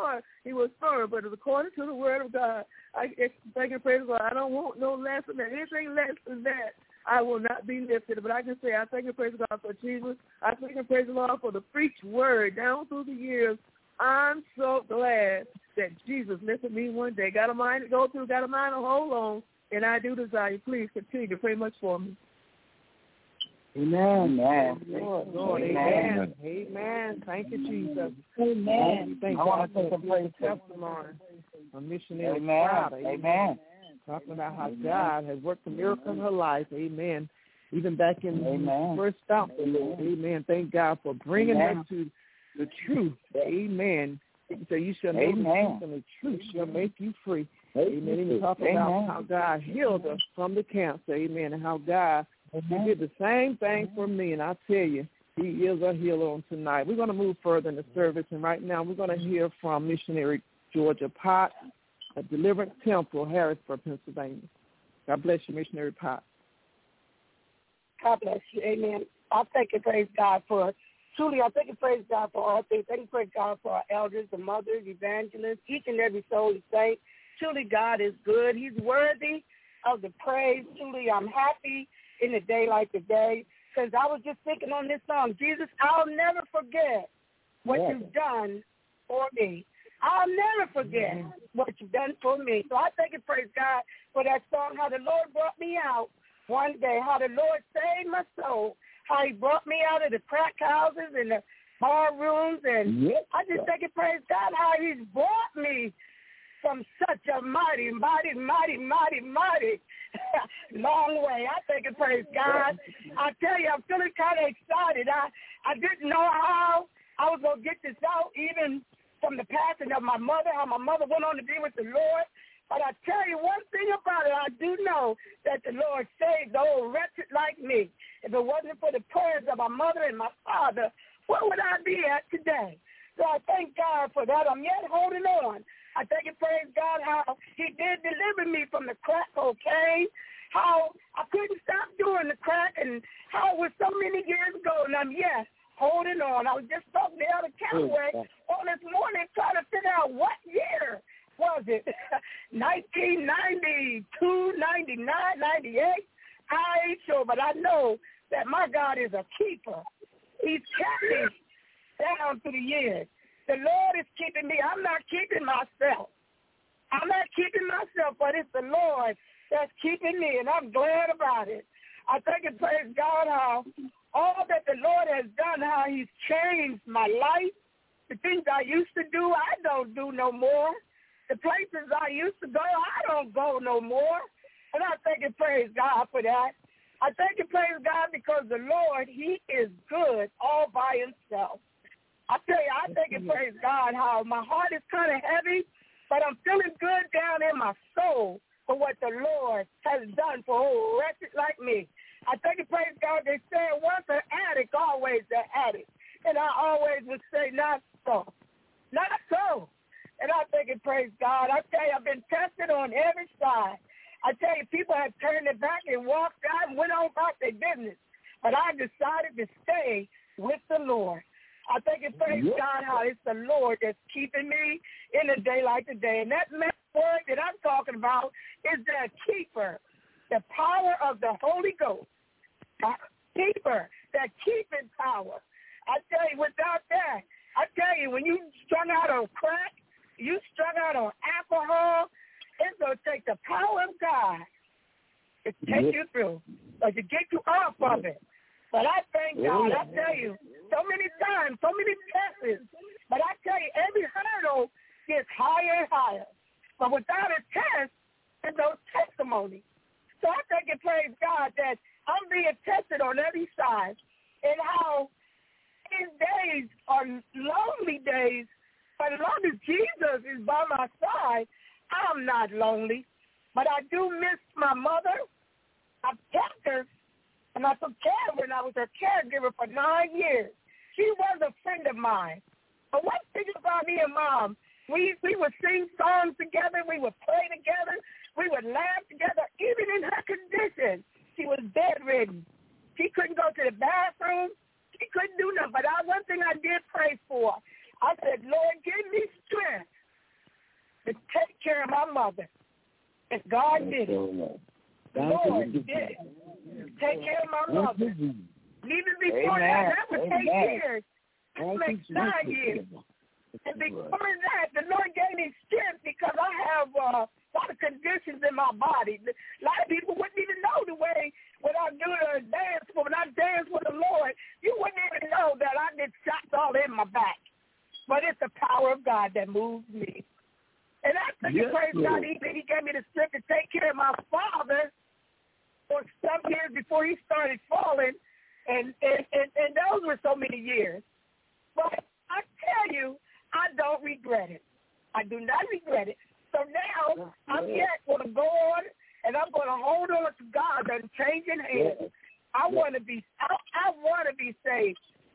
He was firm, but according to the word of God, I thank and praise the Lord. I don't want no less than that. Anything less than that, I will not be lifted. But I can say I thank and praise God for Jesus. I thank and praise the Lord for the preached word down through the years. I'm so glad that Jesus lifted me one day. Got a mind to go through, got a mind to hold on, and I do desire. Please continue to pray much for me. Amen. Amen. Lord, amen. Amen. Thank you, Jesus. Amen. Thank God for the great testimony. A missionary Friday. Amen. Talking about how God has worked a miracle in her life. Amen. Even back in the first stop. Amen. Thank God for bringing her to the truth. Amen. So you shall know the truth, and the truth shall make you free. Amen. And you talk about how God healed us from the cancer. Amen. And how God He did the same thing for me. And I tell you, He is a healer on tonight. We're going to move further in the service, and right now we're going to hear from missionary Georgia Potts at Deliverance Temple, Harrisburg, Pennsylvania. God bless you, missionary Potts. God bless you. Amen. I thank and praise God for, truly I thank and praise God for all things. Thank and praise God for our elders, the mothers, evangelists, each and every soul is saved. Truly God is good. He's worthy of the praise. Truly I'm happy in a day like today because I was just thinking on this song, Jesus, I'll never forget what you've done for me. I'll never forget what you've done for me. So I thank and praise God for that song, how the Lord brought me out one day, how the Lord saved my soul, how he brought me out of the crack houses and the bar rooms. And I just thank and praise God how he's brought me from such a mighty long way. I thank and praise God. I tell you, I'm feeling kind of excited. I didn't know how I was going to get this out, even from the passing of my mother, how my mother went on to be with the Lord. But I tell you one thing about it, I do know that the Lord saved the old wretched like me. If it wasn't for the prayers of my mother and my father, where would I be at today? So I thank God for that. I'm yet holding on. I thank and praise God how he did deliver me from the crack cocaine, how I couldn't stop doing the crack, and how it was so many years ago, and I'm yet holding on. I was just talking to Elder Calloway on this morning trying to figure out what year was it, 1992, 99, 98? I ain't sure, but I know that my God is a keeper. He's kept me down through the years. The Lord is keeping me. I'm not keeping myself. But it's the Lord that's keeping me, and I'm glad about it. I thank and praise God how all that the Lord has done, how he's changed my life. The things I used to do, I don't do no more. The places I used to go, I don't go no more. And I thank and praise God for that. I thank and praise God because the Lord, he is good all by himself. I tell you, I thank and praise God how my heart is kind of heavy, but I'm feeling good down in my soul for what the Lord has done for old wretched like me. I thank and praise God. They say once an addict, always an addict. And I always would say, not so. Not so. And I thank and praise God. I tell you, I've been tested on every side. I tell you, people have turned their back and walked out and went on about their business. But I decided to stay with the Lord. I thank and praise God how it's the Lord that's keeping me in a day like today. And that word that I'm talking about is the keeper, the power of the Holy Ghost. Keeper, that keeping power. I tell you, without that, I tell you, when you strung out on crack, you strung out on alcohol, it's going to take the power of God to take you through or to get you off of it. But I thank God. I tell you, so many times, so many tests, but I tell you, every hurdle gets higher and higher. But without a test, there's no testimony. So I thank and praise God that I'm being tested on every side and how these days are lonely days. But as long as Jesus is by my side, I'm not lonely. But I do miss my mother. I've kept her, and I took care of her, and I was her caregiver for 9 years. She was a friend of mine. But one thing about me and Mom, we would sing songs together. We would play together. We would laugh together, even in her condition. She was bedridden. She couldn't go to the bathroom. She couldn't do nothing. But one thing I did pray for, I said, Lord, give me strength to take care of my mother. And God did it. The Lord did it. Take care of my mother. Even before that would 8 years. That makes 9 years. And before that, the Lord gave me strength because I have a lot of conditions in my body. A lot of people wouldn't even know the way when I do the dance, when I dance with the Lord, you wouldn't even know that I get shots all in my back. But it's the power of God that moves me. And I think praise God, he gave me the strength to take care of my father for some years before he started falling. And those were so many years. But I tell you, I don't regret it. I do not regret it. So now I'm yet going to go on, and I'm going to hold on to God and changing hands. I want to be saved.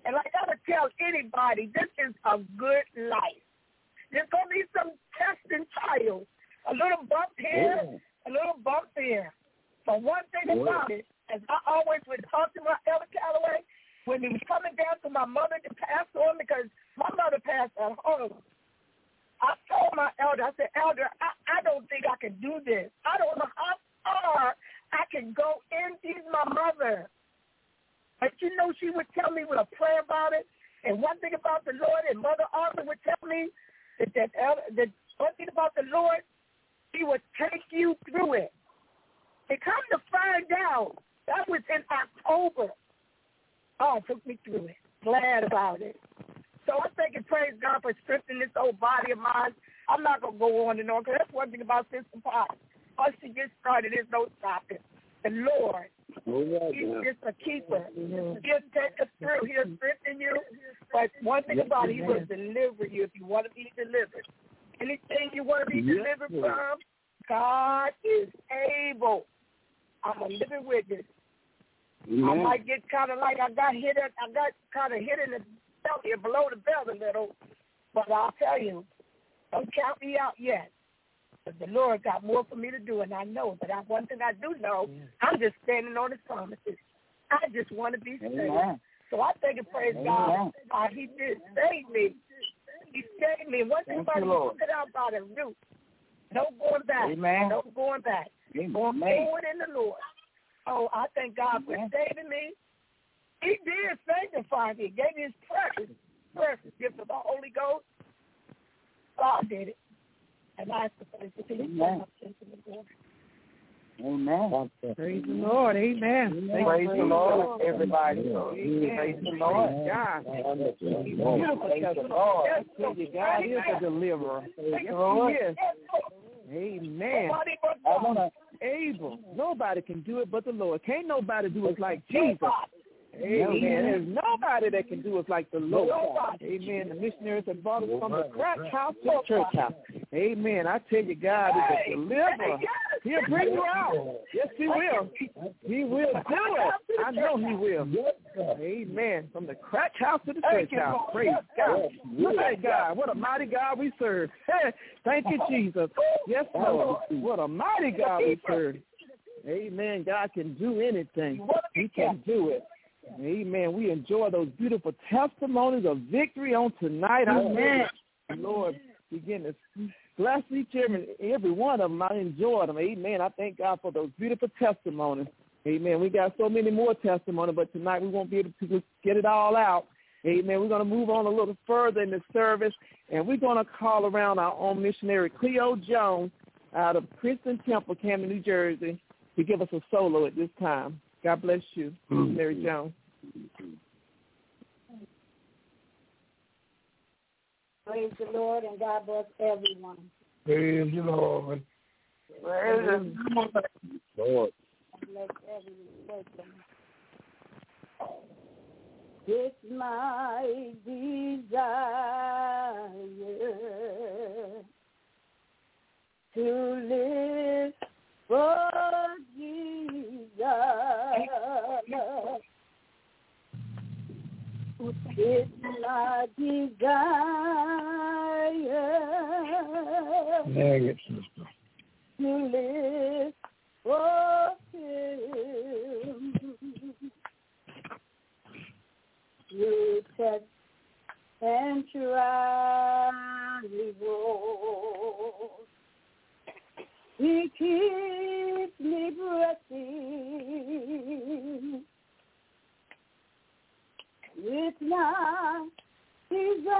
And like I would tell anybody, this is a good life. There's going to be some tests and trials, a little bump here, a little bump there. But one thing about it, as I always would talk to my Elder Calloway, when he was coming down to my mother to pass on, because my mother passed at home, I told my elder, I said, Elder, I don't think I can do this. I don't know how far I can go in. She's my mother. But you know, she would tell me with a prayer about it. And one thing about the Lord, and Mother Arthur would tell me that one thing about the Lord, he would take you through it. And come to find out, that was in October. Oh, it took me through it. Glad about it. So I thank and praise God for strengthening this old body of mine. I'm not going to go on and on, because that's one thing about Sister Pop. Once she gets started, there's no stopping. The Lord, he's just a keeper. He'll take us through. He'll strengthen you. But one thing about it, he will deliver you if you want to be delivered. Anything you want to be delivered from, God is able. I'm a living witness. I might get kind of like I got kind of hit in the belly, below the belt a little, but I'll tell you, don't count me out yet. But the Lord got more for me to do, and I know. But one thing I do know, I'm just standing on His promises. I just want to be saved. So I thank and praise God. He did save me. He saved me. One thing about it, He took it out by the root. No going back. No going back. Going forward in the Lord. Oh, I thank God for saving me. He did sanctify me. Gave me His precious gift of the Holy Ghost. God did it. And I ask the Father to continue to Amen. Praise the Lord. Amen. Praise the Lord, everybody. Praise the Lord. God. Praise the Lord. God is a deliverer. Yes, He is. Amen. Able. Nobody can do it but the Lord. Can't nobody do it like Jesus. Amen. There's nobody that can do us like the Lord. Amen. The missionaries have brought us from the crack house to the church house. Amen. I tell you, God is a deliverer. He'll bring you out. Yes, He will. He will do it. I know He will. Amen. From the crack house to the church house. Praise God. Look at God. What a mighty God we serve. Thank you, Jesus. Yes, Lord. What a mighty God we serve. Amen. God can do anything. He can do it. Amen. We enjoy those beautiful testimonies of victory on tonight. Amen. Lord, begin to bless each and every one of them. I enjoy them. Amen. I thank God for those beautiful testimonies. Amen. We got so many more testimonies, but tonight we won't be able to get it all out. Amen. We're going to move on a little further in the service, and we're going to call around our own missionary, Cleo Jones, out of Christian Temple, Camden, New Jersey, to give us a solo at this time. God bless you, Mary Jones. Praise the Lord, and God bless everyone. Praise the Lord. Praise the Lord. Bless every person. It's my desire to live for Jesus. It's my desire to live for Him. Through test and trials, He keeps me pressing. It's my desire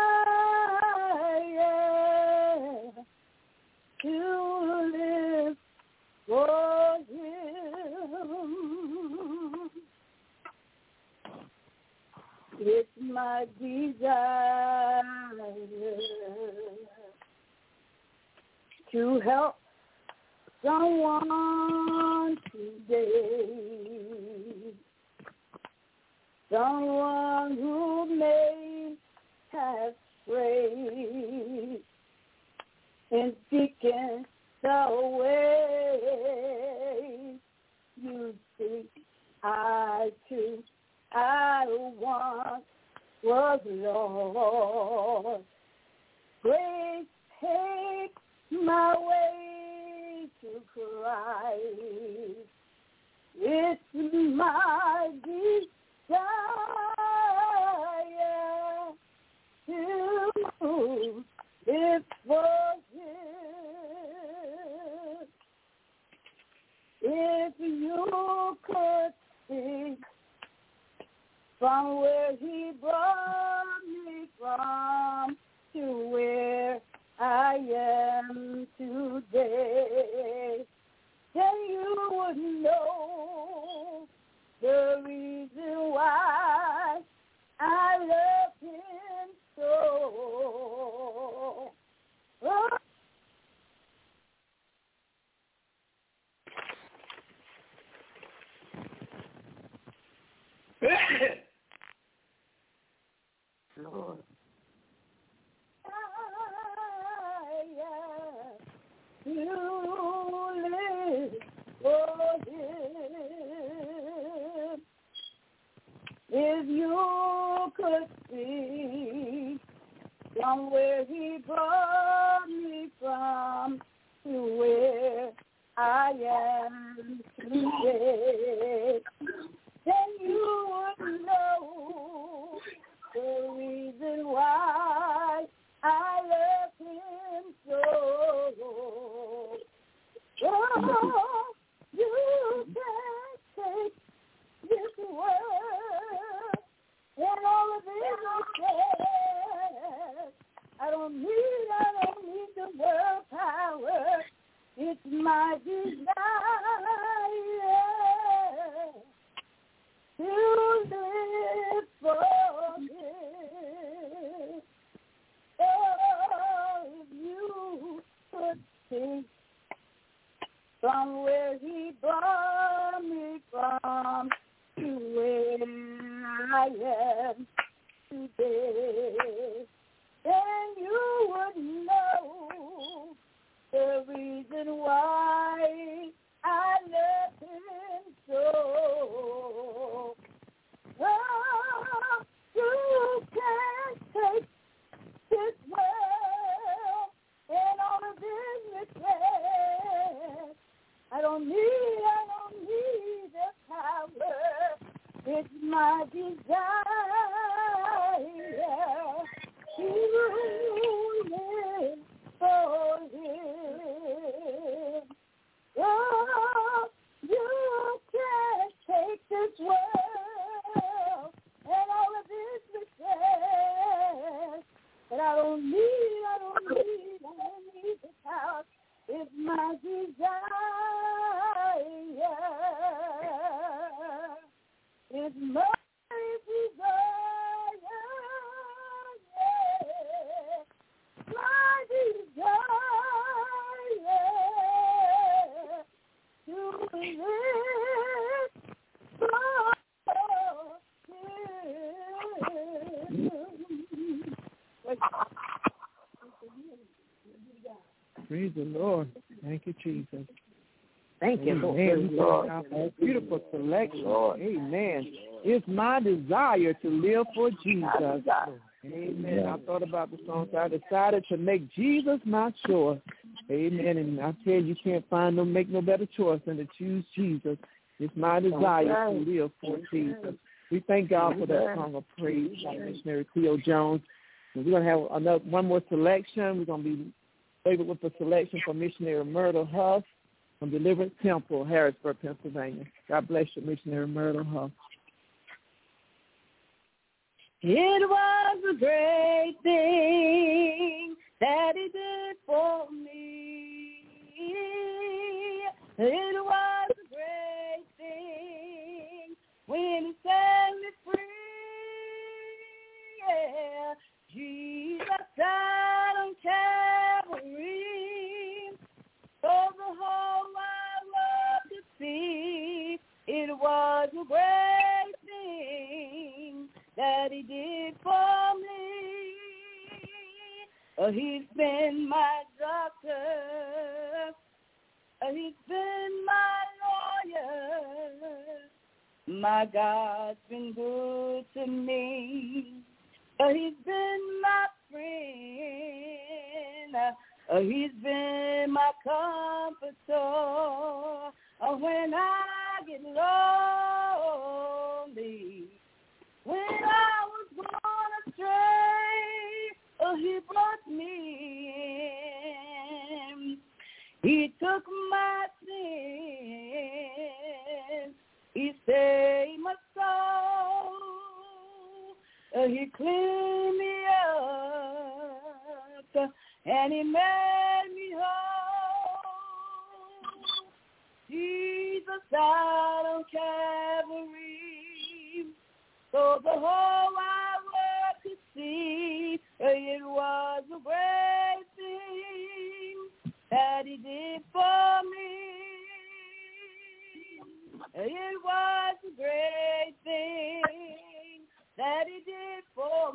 to live for Him. It's my desire to help someone today. Someone who may have strayed in seeking the way. You think I too I once was lost. Grace takes my way to Christ. It's my desire to live for Him. If you could see from where He brought me from to where I am today, then you would know the reason why I love Him so. Oh. Lord. You live for Him. If you could see from where He brought me from to where I am today, then you would know the reason why I love Him so. Oh, you can't take this world and all of this success. I don't need the world power. It's my desire to live for Him. Oh, if you could see from where He brought me from to where I am today, then you would know the reason why I love Him so. Oh, you can't take this world and all of this regret. I don't need the power. It's my desire to live for Him. Oh, you can't take this world and all of this regret. But I don't need the power. It's my desire. It's my desire. Yeah. My desire to live for Him. Praise the Lord. Thank you, Jesus. Thank you, Lord. Beautiful selection. Amen. It's my desire to live for Jesus. Amen. I thought about the song, so I decided to make Jesus my choice. Amen. And I tell you, can't make no better choice than to choose Jesus. It's my desire to live for Jesus. We thank God for that song of praise by Missionary Cleo Jones. And we're going to have one more selection. We're going to be favored with a selection from Missionary Myrtle Huff from Deliverance Temple, Harrisburg, Pennsylvania. God bless you, Missionary Myrtle Huff. It was a great thing that He did for me. It was a great thing when He set me free. Yeah. Jesus died on Calvary for the whole wide world to see. It was a great thing that He did for me. He's been my doctor. He's been my lawyer. My God's been good He's been my friend. He's been my comforter. When I get lonely, when I was gone astray, he brought me in. He took my sins. He saved my soul. He cleaned me up, and he made me whole. Jesus died on Calvary, so the whole wide world could see. It was a great thing that he did for me. It was a great thing that he did for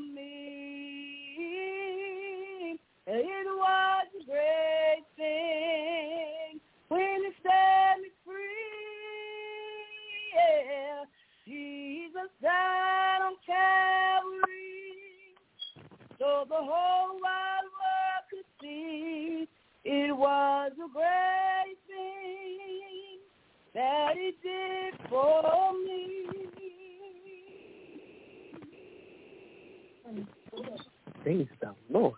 me. It was a great thing when he set me free. Yeah, Jesus died on Calvary, so the whole wide world could see. It was a great thing that he did for me. Praise the Lord.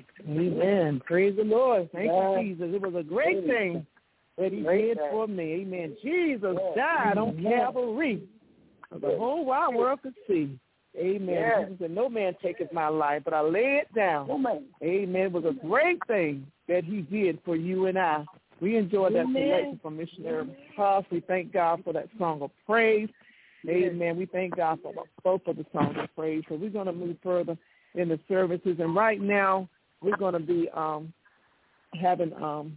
Amen. Praise the Lord. Thank you, Jesus. It was a great thing that he did for me. Amen. Jesus died on Calvary, so the whole wide world could see. Amen. Jesus said, no man taketh my life, but I lay it down. Amen. It was a great thing that he did for you and I. We enjoyed that selection from Missionary Huff. We thank God for that song of praise. Amen. We thank God for both of the songs of praise. So we're going to move further in the services. And right now, we're going to be having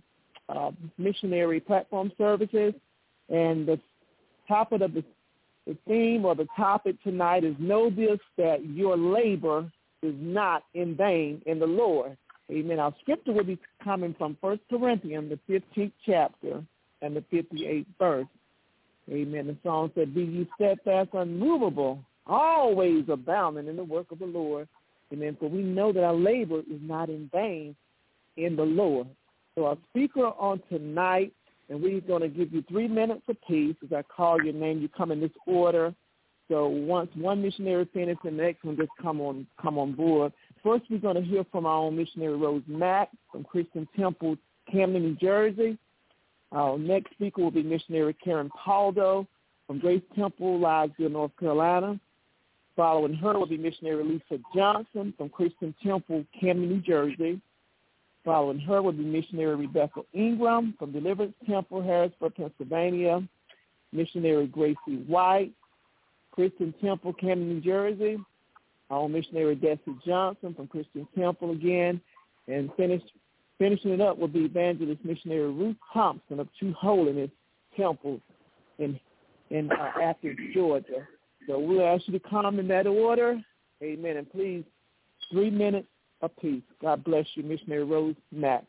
missionary platform services. And the topic of the theme or the topic tonight is, know this, that your labor is not in vain in the Lord. Amen. Our scripture will be coming from 1 Corinthians, the 15th chapter and the 58th verse. Amen. The song said, be ye steadfast, unmovable, always abounding in the work of the Lord. Amen. For we know that our labor is not in vain in the Lord. So our speaker on tonight, and we're going to give you 3 minutes apiece. As I call your name, you come in this order. So once one missionary finishes, the next one just come on board. First, we're going to hear from our own missionary Rose Mack from Christian Temple, Camden, New Jersey. Our next speaker will be missionary Karen Paldo from Grace Temple, Lidsville, North Carolina. Following her will be missionary Lisa Johnson from Christian Temple, Camden, New Jersey. Following her will be missionary Rebecca Ingram from Deliverance Temple, Harrisburg, Pennsylvania. Missionary Gracie White, Christian Temple, Camden, New Jersey. Our own missionary Desi Johnson from Christian Temple again. And finishing it up will be evangelist missionary Ruth Thompson of True Holiness Temple in Athens, Georgia. So we'll ask you to come in that order. Amen. And please, 3 minutes apiece. God bless you, missionary Rose Mack.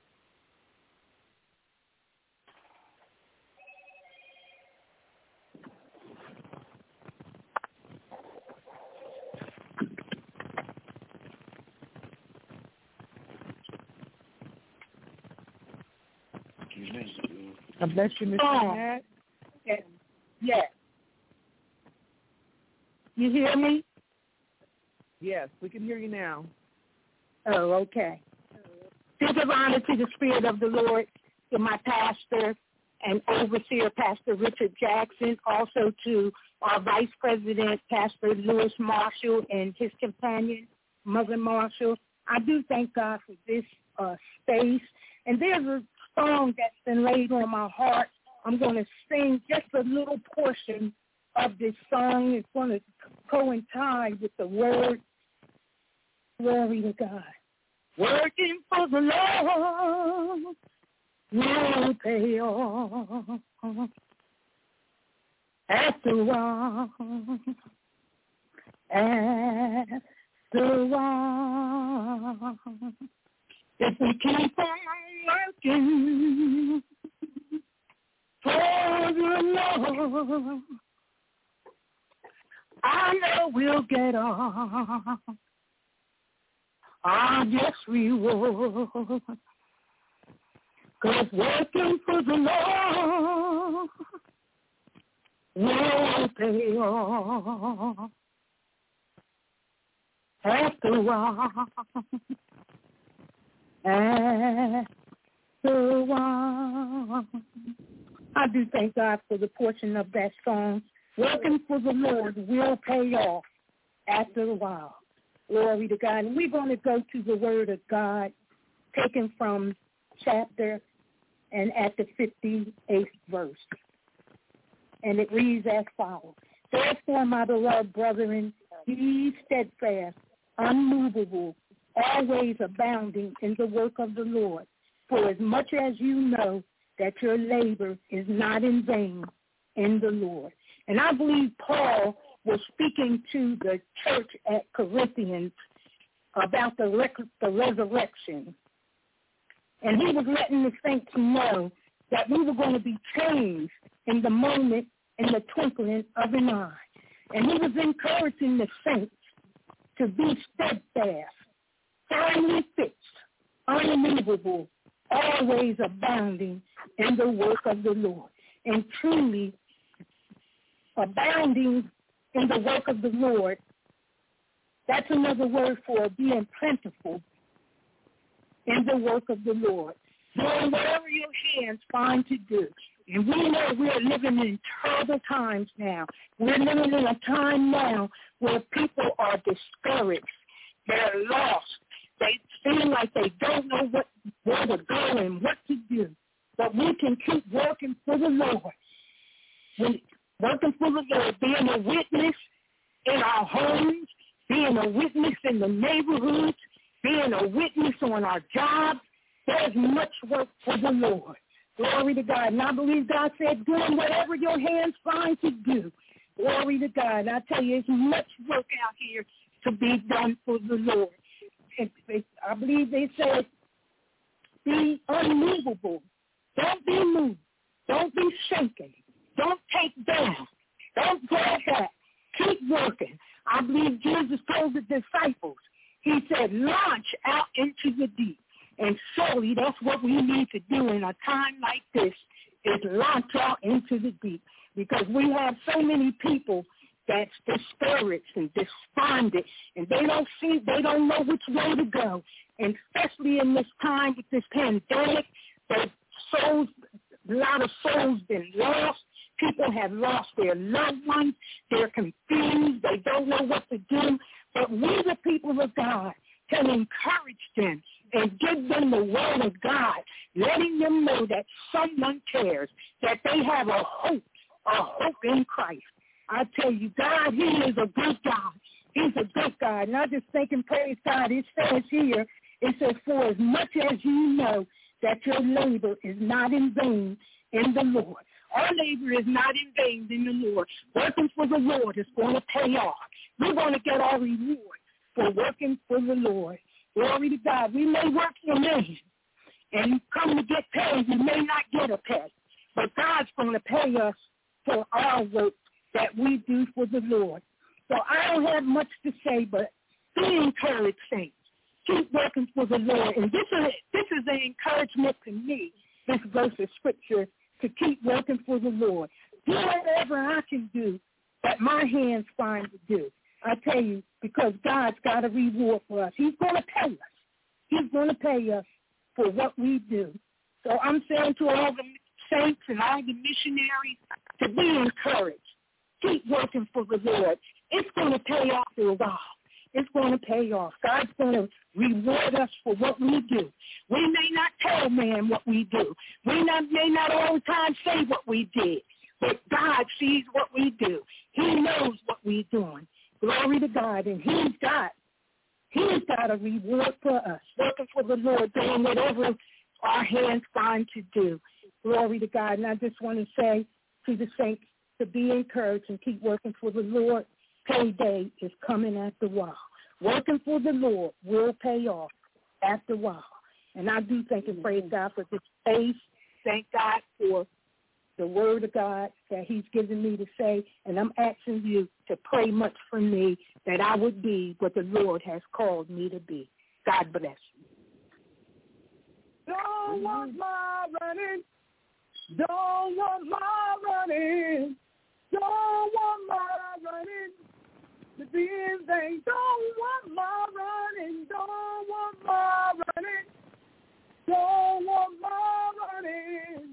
God bless you, Mr. Matt. Yes. You hear me? Yes, we can hear you now. Oh, okay. Give honor to the Spirit of the Lord, to my pastor and overseer, Pastor Richard Jackson, also to our Vice President, Pastor Lewis Marshall, and his companion, Mother Marshall. I do thank God for this space. And there's a song that's been laid on my heart. I'm going to sing just a little portion of this song. It's going to coincide with the word. Glory to God. Working for the Lord will pay off. After a while, if we keep on working for the Lord, I know we'll get on. I just reward. 'Cause working for the Lord will pay off after a while. After a while. I do thank God for the portion of that song. Working for the Lord will pay off after a while. Glory to God. And we're going to go to the Word of God, taken from chapter and at the 58th verse. And it reads as follows. Therefore, my beloved brethren, be steadfast, unmovable, always abounding in the work of the Lord, for as much as you know that your labor is not in vain in the Lord. And I believe Paul was speaking to the church at Corinthians about the resurrection. And he was letting the saints know that we were going to be changed in the moment, in the twinkling of an eye. And he was encouraging the saints to be steadfast, firmly fixed, unmovable, always abounding in the work of the Lord. And truly abounding in the work of the Lord, that's another word for being plentiful in the work of the Lord. Doing whatever your hands find to do. And we know we're living in terrible times now. We're living in a time now where people are discouraged. They're lost. They feel like they don't know where to go and what to do. But we can keep working for the Lord. Working for the Lord, being a witness in our homes, being a witness in the neighborhoods, being a witness on our jobs. There's much work for the Lord. Glory to God. And I believe God said, doing whatever your hands find to do. Glory to God. And I tell you, there's much work out here to be done for the Lord. I believe they said, be unmovable. Don't be moved. Don't be shaken. Don't take down. Don't go back. Keep working. I believe Jesus told the disciples, he said, launch out into the deep. And surely that's what we need to do in a time like this, is launch out into the deep. Because we have so many people that's discouraged and despondent, and they don't know which way to go. And especially in this time with this pandemic, a lot of souls been lost. People have lost their loved ones. They're confused. They don't know what to do. But we, the people of God, can encourage them and give them the word of God, letting them know that someone cares, that they have a hope in Christ. I tell you, God, he is a good God. He's a good God. And I just think and praise God. It says here, it says, for as much as you know that your labor is not in vain in the Lord. Our labor is not in vain in the Lord. Working for the Lord is going to pay off. We're going to get our reward for working for the Lord. Glory to God. We may work for man and come to get paid. We may not get a pay, but God's going to pay us for our work that we do for the Lord. So I don't have much to say, but be encouraged, saints. Keep working for the Lord. And this is an encouragement to me, this verse of Scripture, to keep working for the Lord. Do whatever I can do that my hands find to do. I tell you, because God's got a reward for us. He's going to pay us. He's going to pay us for what we do. So I'm saying to all the saints and all the missionaries to be encouraged. Keep working for the Lord. It's going to pay off for a while. It's going to pay off. God's going to reward us for what we do. We may not tell man what we do. We may not all the time say what we did, but God sees what we do. He knows what we're doing. Glory to God. And he's got a reward for us, working for the Lord, doing whatever our hands find to do. Glory to God. And I just want to say to the saints to be encouraged and keep working for the Lord. Payday is coming after a while. Working for the Lord will pay off after a while. And I do thank and praise God for this space. Thank God for the word of God that he's given me to say. And I'm asking you to pray much for me that I would be what the Lord has called me to be. God bless. Don't want my running. Don't want my running. Don't want my running to be in vain. Don't want my running. Don't want my running. Don't want my running.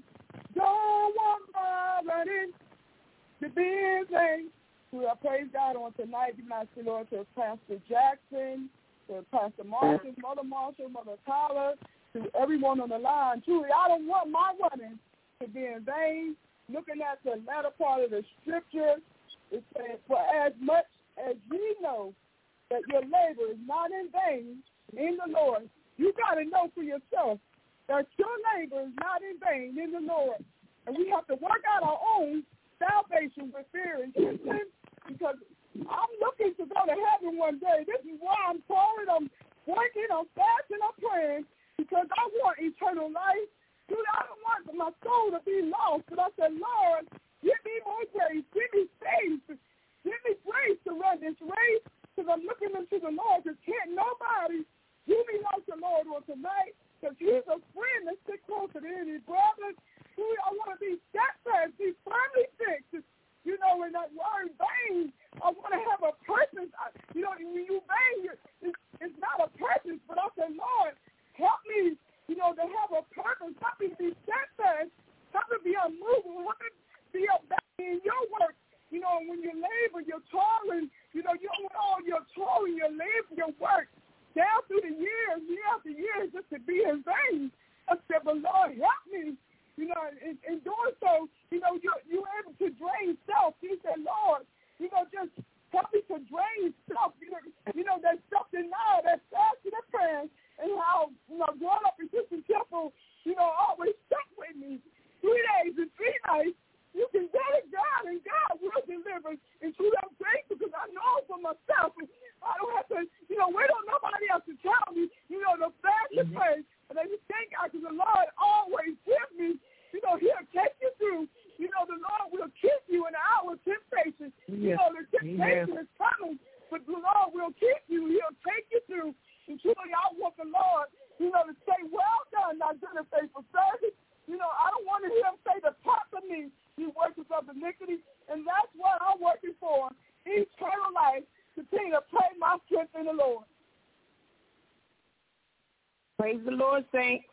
Don't want my running to be in vain. We praise God on tonight. Be nice to Lord to Pastor Jackson, to Pastor Marshall, Mother Marshall, Mother Tyler, to everyone on the line. Truly, I don't want my running to be in vain. Looking at the latter part of the scripture, it says, for as much as ye know that your labor is not in vain in the Lord, you got to know for yourself that your labor is not in vain in the Lord. And we have to work out our own salvation with fear and trembling, because I'm looking to go to heaven one day. This is why I'm calling, I'm working, I'm fasting, I'm praying, because I want eternal life. Dude, I don't want my soul to be lost. But I said, Lord, give me more grace. Give me faith. Give me grace to run this race, because I'm looking unto the Lord, because can't nobody do me like the Lord on tonight, because he's a friend that sticks closer to any brother. Dude, I want to be steadfast, be firmly fixed. You know, in that word vain, I want to have a purpose. You know, when you vain, it's not a purpose, but I said, Lord, help me, you know, to have a purpose. Help me to be steadfast. Help me to be unmovable. Help me to be in your work. You know, when you labor, you're toiling. You know, you don't want all your toiling, your labor, your work down through the years, year after year, just to be in vain. I said, but Lord, help me. You know, in doing so, you know, you're able to drain self. He said, Lord, you know, just help me to drain self. You know, there's something now that's fasting and praying, and how, you know, growing up in Christian temple, you know, always stuck with me. 3 days and 3 nights, you can get it, God, and God will deliver. And truly, I'm grateful, because I know for myself, I don't have to, you know, wait on nobody else to tell me, you know, the fast and pray. And I just thank God, because the Lord always gives me, you know, he'll take you through. You know, the Lord will keep you in the hour of temptation. Yes. You know, the temptation is coming, but the Lord will keep you. He'll take you through. And truly, I want the Lord, you know, to say, well done, thy good and faithful servant. You know, I don't want to hear him say, depart from me, you workers of iniquity. And that's what I'm working for, eternal life. Continue to pray my strength in the Lord. Praise the Lord, saints.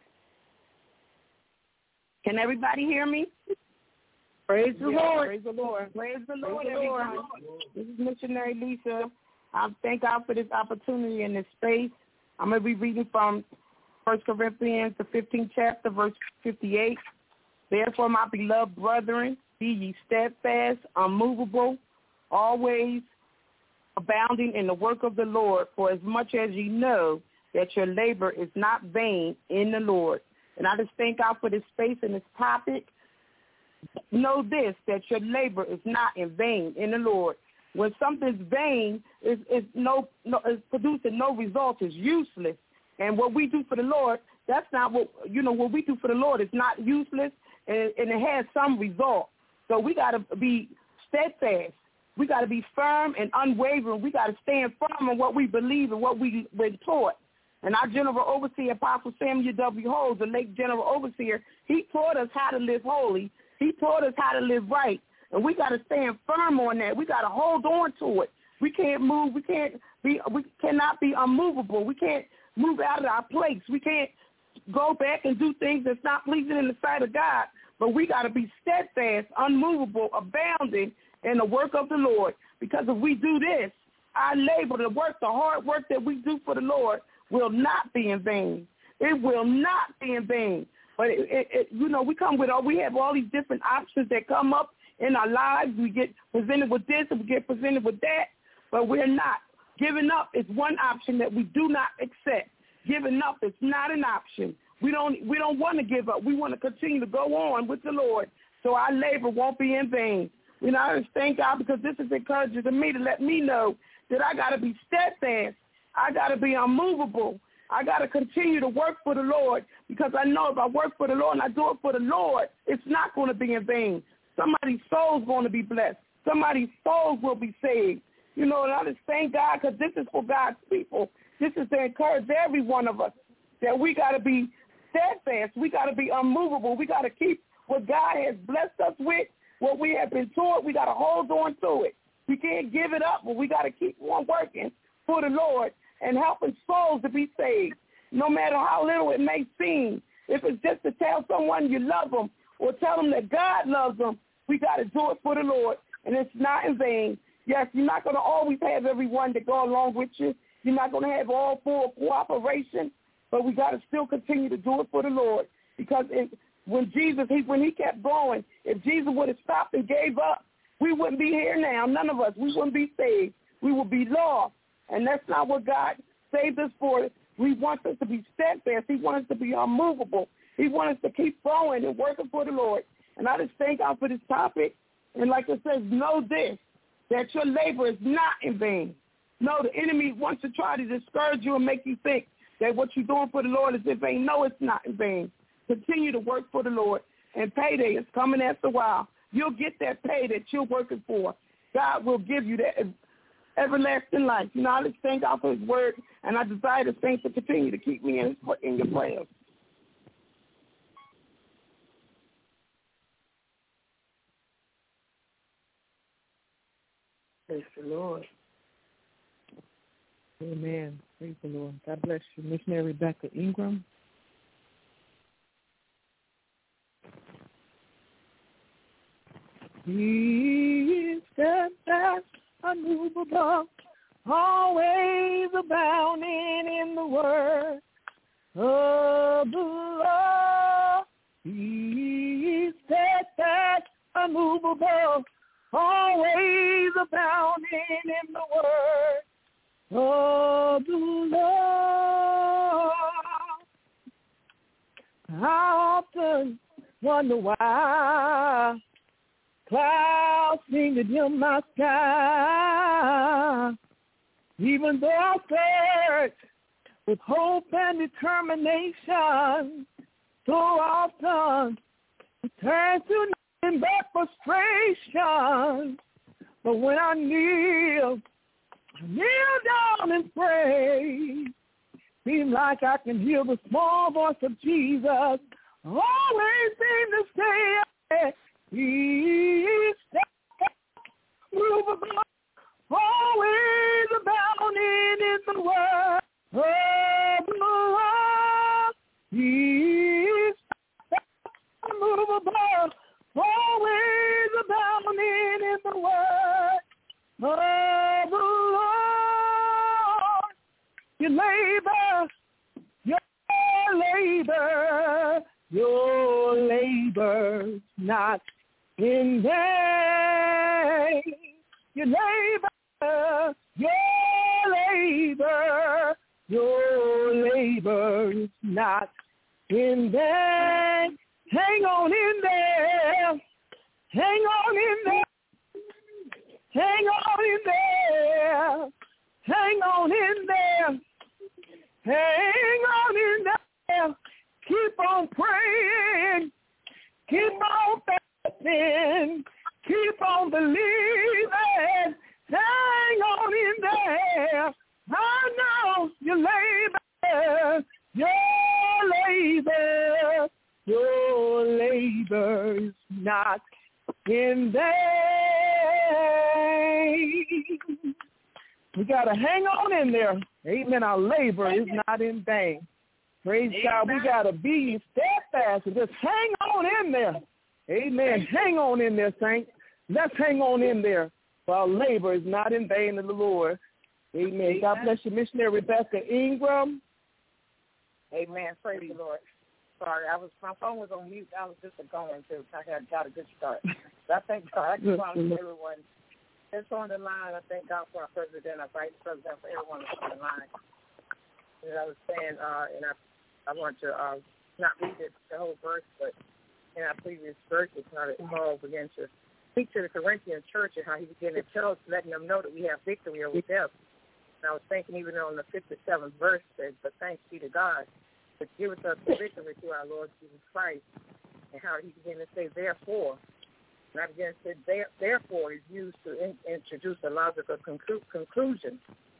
Can everybody hear me? Praise the Lord. Praise the Lord. Praise the Lord, everybody. This is Missionary Lisa. I thank God for this opportunity in this space. I'm going to be reading from 1 Corinthians, the 15th chapter, verse 58. Therefore, my beloved brethren, be ye steadfast, unmovable, always abounding in the work of the Lord, for as much as ye know that your labor is not vain in the Lord. And I just thank God for this space and this topic. Know this, that your labor is not in vain in the Lord. When something's vain, it's producing no results, it's useless. And what we do for the Lord, that's not what we do for the Lord is not useless, and it has some result. So we got to be steadfast. We got to be firm and unwavering. We got to stand firm on what we believe and what we've been taught. And our General Overseer, Apostle Samuel W. Holmes, the late General Overseer, he taught us how to live holy. He taught us how to live right. And we got to stand firm on that. We got to hold on to it. We can't move. We cannot be unmovable. We can't move out of our place. We can't go back and do things that's not pleasing in the sight of God. But we got to be steadfast, unmovable, abounding in the work of the Lord. Because if we do this, our labor, the hard work that we do for the Lord will not be in vain. It will not be in vain. But we have all these different options that come up in our lives. We get presented with this and we get presented with that, but we're not. Giving up is one option that we do not accept. Giving up is not an option. We don't want to give up. We want to continue to go on with the Lord, so our labor won't be in vain. You know, I just thank God, because this is encouraging to me to let me know that I got to be steadfast. I got to be unmovable. I got to continue to work for the Lord, because I know if I work for the Lord and I do it for the Lord, it's not going to be in vain. Somebody's soul's going to be blessed. Somebody's souls will be saved. You know, and I just thank God, because this is for God's people. This is to encourage every one of us that we got to be steadfast. We got to be unmovable. We got to keep what God has blessed us with, what we have been taught. We got to hold on to it. We can't give it up, but we got to keep on working for the Lord and helping souls to be saved, no matter how little it may seem. If it's just to tell someone you love them or tell them that God loves them, we got to do it for the Lord, and it's not in vain. Yes, you're not going to always have everyone to go along with you. You're not going to have all full cooperation, but we got to still continue to do it for the Lord, because when he kept going, if Jesus would have stopped and gave up, we wouldn't be here now. None of us. We wouldn't be saved. We would be lost, and that's not what God saved us for. He wants us to be steadfast. He wants us to be unmovable. He wants us to keep going and working for the Lord. And I just thank God for this topic. And like it says, know this, that your labor is not in vain. No, the enemy wants to try to discourage you and make you think that what you're doing for the Lord is in vain. No, it's not in vain. Continue to work for the Lord, and payday is coming after a while. You'll get that pay that you're working for. God will give you that everlasting life. You know, I just thank God for his word, and I desire the saints to continue to keep me in your prayers. Praise the Lord. Amen. Praise the Lord. God bless you. Missionary Rebecca Ingram. He is steadfast, unmovable, always abounding in the word of the Lord. He is steadfast, unmovable, always abounding in the word of the Lord. I often wonder why clouds seem to dim my sky, even though I search with hope and determination. So often it turns to nothing but frustration. But when I kneel down and pray, seems like I can hear the small voice of Jesus always seem to say, He's movable, always abounding in the word of the Lord. He's movable, always abounding in the word of the Lord. Your labor's not in vain. Your labor's not in vain. Hang on in there. Hang on in there. Hang on in there. Hang on in there. Hang on in there. Keep on praying. Keep on fasting. Keep on believing. Hang on in there. I know your labor's not in vain. We got to hang on in there. Amen. Our labor is not in vain. Praise God. We got to be steadfast and just hang on in there. Amen. Hang on in there, saints. Let's hang on in there. For our labor is not in vain in the Lord. Amen. God bless you, Missionary Rebecca Ingram. Amen. Praise the Lord. Sorry, my phone was on mute. I was just going to. I had got a good start. So I thank God. I just want to everyone that's on the line. I thank God for our president, our vice president, for everyone that's on the line. As I was saying, and I want to not read the whole verse, but in our previous verses, how Paul began to speak to the Corinthian church and how he began to tell us, letting them know that we have victory over death. And I was thinking even on the 57th verse, says, but thanks be to God that giveth us the victory through our Lord Jesus Christ, and how he began to say, therefore. And I began to say, therefore is used to introduce a logical conclusion.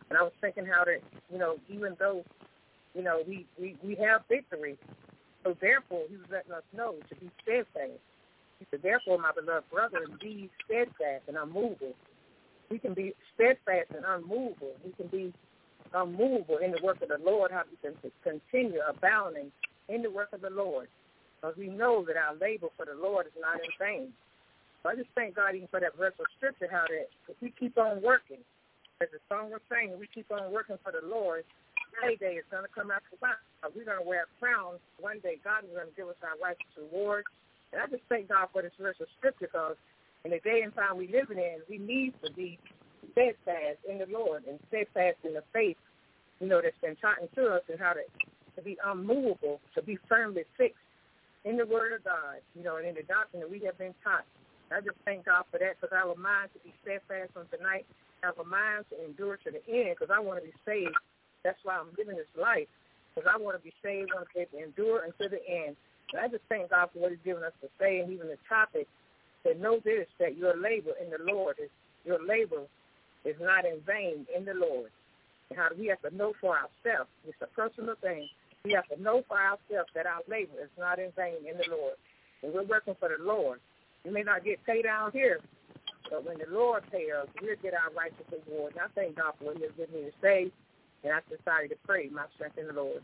And I was thinking how that, even though, we have victory, so therefore he was letting us know to be steadfast. He said, therefore, my beloved brother, be steadfast and unmovable. We can be steadfast and unmovable. We can be unmovable in the work of the Lord, how we can continue abounding in the work of the Lord. Because we know that our labor for the Lord is not in vain. So I just thank God even for that verse of scripture, how that if we keep on working, as the song was saying, we keep on working for the Lord, payday is going to come after a while. We're going to wear crowns one day. God is going to give us our righteous reward. And I just thank God for this verse of scripture, because in the day and time we're living in, we need to be steadfast in the Lord and steadfast in the faith, that's been taught to us, and how to be unmovable, to be firmly fixed in the Word of God, and in the doctrine that we have been taught. I just thank God for that, because I have a mind to be steadfast on tonight. I have a mind to endure to the end, because I want to be saved. That's why I'm living this life, because I want to be saved, I want to be able to endure until the end. And I just thank God for what He's given us to say, and even the topic, that know this, that your labor in the Lord is not in vain in the Lord. And how we have to know for ourselves. It's a personal thing. We have to know for ourselves that our labor is not in vain in the Lord. And we're working for the Lord. We may not get paid out here, but when the Lord pays us, we'll get our righteous reward. And I thank God for what He has given me to say, and I decided to pray my strength in the Lord.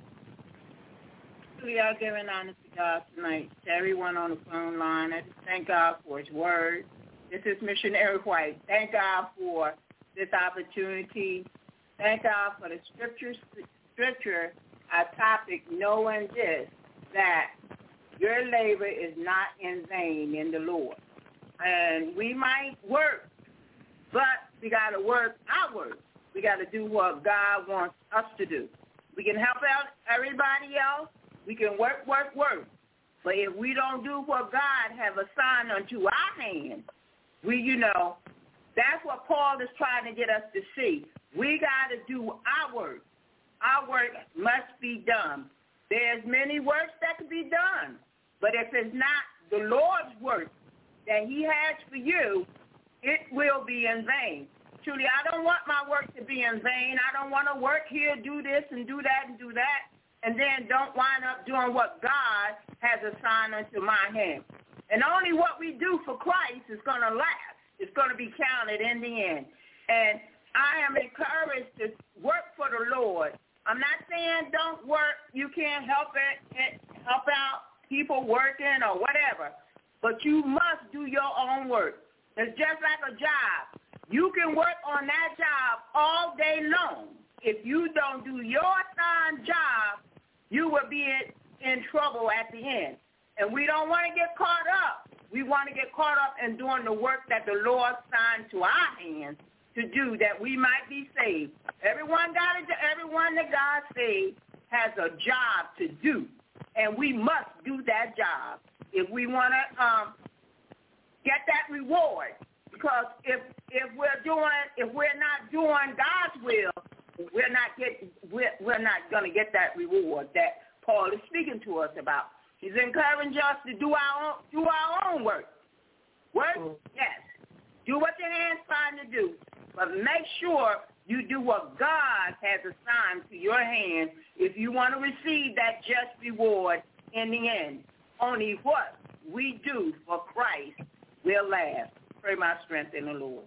We are giving honor to God tonight, to everyone on the phone line. I just thank God for His word. This is Missionary White. Thank God for this opportunity. Thank God for the scripture, our topic, knowing this, that your labor is not in vain in the Lord. And we might work, but we got to work outward. We got to do what God wants us to do. We can help out everybody else. We can work. But if we don't do what God has assigned unto our hands, that's what Paul is trying to get us to see. We got to do our work. Our work must be done. There's many works that can be done. But if it's not the Lord's work that He has for you, it will be in vain. Truly, I don't want my work to be in vain. I don't want to work here, do this and do that, and then don't wind up doing what God has assigned unto my hand. And only what we do for Christ is going to last. It's going to be counted in the end. And I am encouraged to work for the Lord. I'm not saying don't work. You can't help out people working or whatever. But you must do your own work. It's just like a job. You can work on that job all day long. If you don't do your assigned job, you will be in trouble at the end. And we don't want to get caught up. We want to get caught up in doing the work that the Lord signed to our hands to do, that we might be saved. Everyone that God saved has a job to do, and we must do that job if we want to get that reward. Because if we're not doing God's will, we're not going to get that reward that Paul is speaking to us about. He's encouraging us to do our own work. Work, yes. Do what your hands find to do, but make sure you do what God has assigned to your hand if you want to receive that just reward in the end. Only what we do for Christ will last. Pray my strength in the Lord.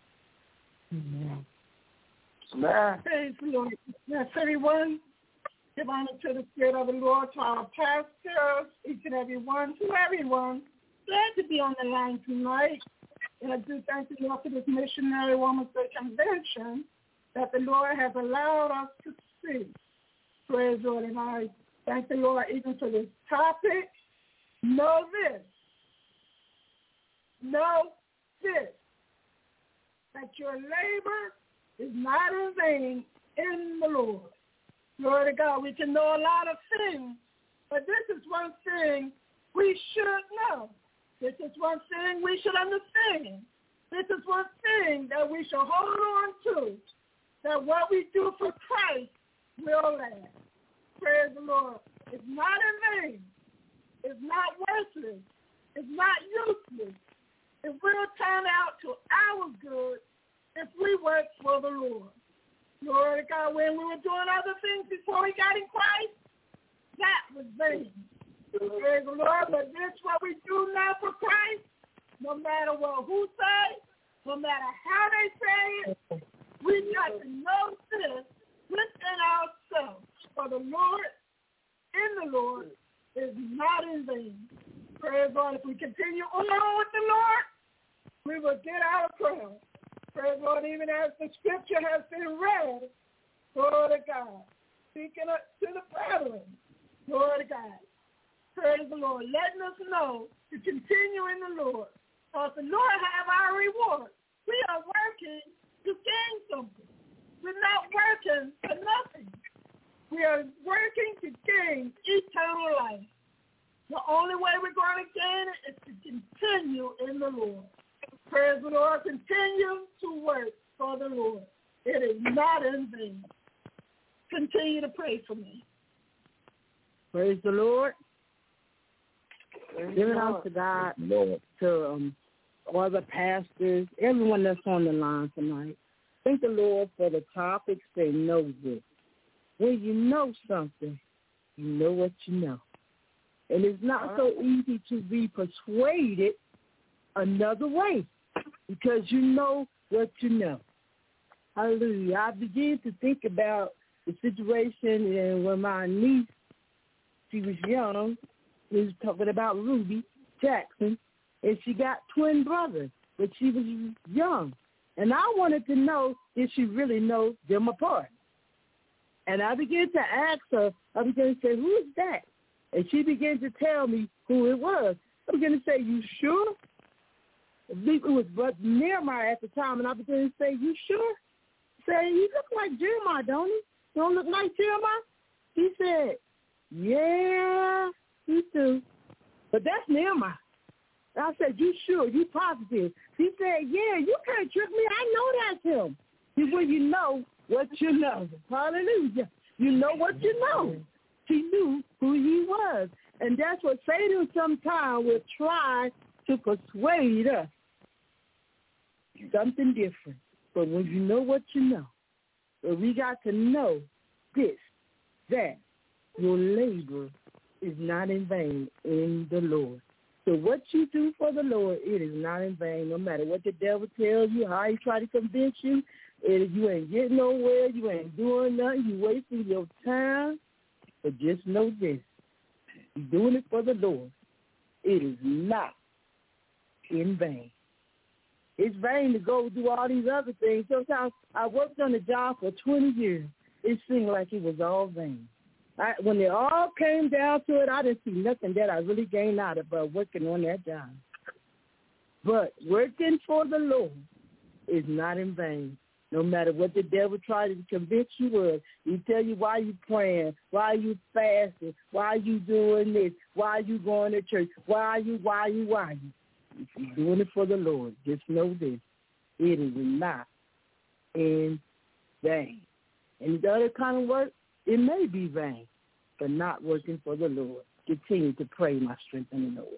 Amen. Amen. Praise the Lord. Yes, everyone. Give honor to the Spirit of the Lord, to our pastors, each and every one, to everyone. Glad to be on the line tonight. And I do thank the Lord for this Missionary Women's Day Convention that the Lord has allowed us to see. Praise the Lord. And I thank the Lord even for this topic. Know this. Know this. That your labor is not in vain in the Lord. Glory to God. We can know a lot of things, but this is one thing we should know. This is one thing we should understand. This is one thing that we should hold on to, that what we do for Christ will last. Praise the Lord. It's not in vain. It's not worthless. It's not useless. It will turn out to our good if we work for the Lord. Glory to God. When we were doing other things before we got in Christ, that was vain. Praise the Lord. But this is what we do now for Christ. No matter what who say, no matter how they say it, we got to know this within ourselves. For the Lord, in the Lord, is not in vain. Praise God. If we continue on with the Lord, we will get our crown. Praise God, even as the scripture has been read. Glory to God. Speaking up to the brethren. Glory to God. Praise the Lord. Letting us know to continue in the Lord. Because the Lord have our reward. We are working to gain something. We're not working for nothing. We are working to gain eternal life. The only way we're going to gain it is to continue in the Lord. Praise the Lord. Continue to work for the Lord. It is not in vain. Continue to pray for me. Praise the Lord. Give it out to God, to all the pastors, everyone that's on the line tonight. Thank the Lord for the topics they know this. When you know something, you know what you know. And it's not so easy to be persuaded another way because you know what you know. Hallelujah. I began to think about the situation and when my niece, she was young, we was talking about Ruby Jackson, and she got twin brothers, but she was young. And I wanted to know, did she really know them apart? And I began to ask her, I began to say, who is that? And she began to tell me who it was. I began to say, you sure? It was Nehemiah at the time, and I began to say, you sure? Say, he look like Jeremiah, don't he? You don't look like Jeremiah? He said, yeah, he do. But that's Nehemiah. I said, you sure? You positive? He said, yeah, you can't trick me. I know that's him. See, when you know what you know. Hallelujah. You know what you know. He knew who he was. And that's what Satan sometimes will try to persuade us. Something different. But when you know what you know, but we got to know this, that your labor is not in vain in the Lord. So what you do for the Lord, it is not in vain, no matter what the devil tells you, how he try to convince you. You ain't getting nowhere. You ain't doing nothing. You wasting your time. But just know this. You're doing it for the Lord. It is not in vain. It's vain to go do all these other things. Sometimes I worked on a job for 20 years. It seemed like it was all vain. When it all came down to it, I didn't see nothing that I really gained out of but working on that job. But working for the Lord is not in vain. No matter what the devil tries to convince you of, he tell you why you praying, why you fasting, why you doing this, why you going to church, why you. If you're doing it for the Lord, just know this. It is not in vain. And the other kind of work, it may be vain, but not working for the Lord. Continue to pray, my strength in the Lord.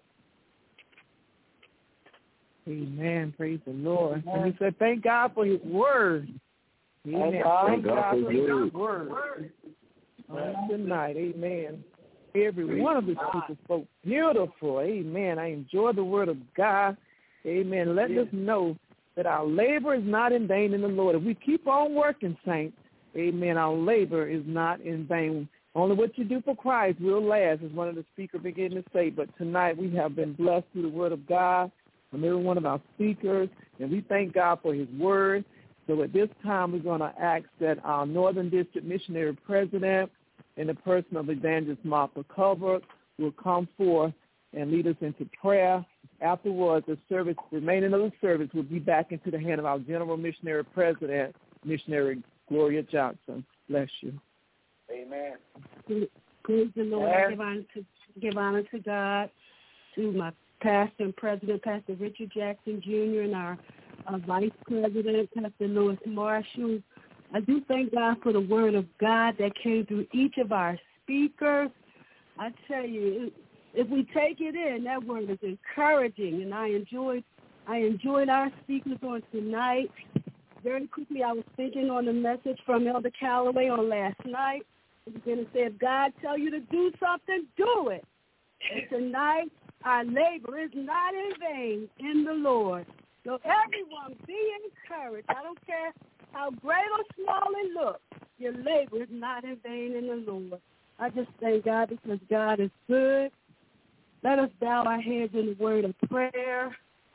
Amen. Praise the Lord. And we said, thank God for his word. Amen. Thank God for his word. Tonight, amen. Every one of the speakers spoke beautiful. Amen. I enjoy the word of God. Amen. Let us know that our labor is not in vain in the Lord. If we keep on working, saints, amen, our labor is not in vain. Only what you do for Christ will last, as one of the speakers began to say. But tonight we have been blessed through the word of God from every one of our speakers, and we thank God for his word. So at this time, we're going to ask that our Northern District Missionary President, in the person of Evangelist Martha Culver, will come forth and lead us into prayer. Afterwards, the service, remaining of the service, will be back into the hand of our General Missionary President, Missionary Gloria Johnson. Bless you. Amen. Praise the Lord. I give honor to God, to my pastor and president, Pastor Richard Jackson Jr., and our vice president, Pastor Lewis Marshall. I do thank God for the word of God that came through each of our speakers. I tell you, if we take it in, that word is encouraging, and I enjoyed our speakers on tonight. very quickly, I was thinking on the message from Elder Calloway on last night. I was going to say, if God tell you to do something, do it. And tonight, our labor is not in vain in the Lord. So everyone, be encouraged. I don't care how great or small it looks. Your labor is not in vain in the Lord. I just thank God because God is good. Let us bow our heads in the word of prayer.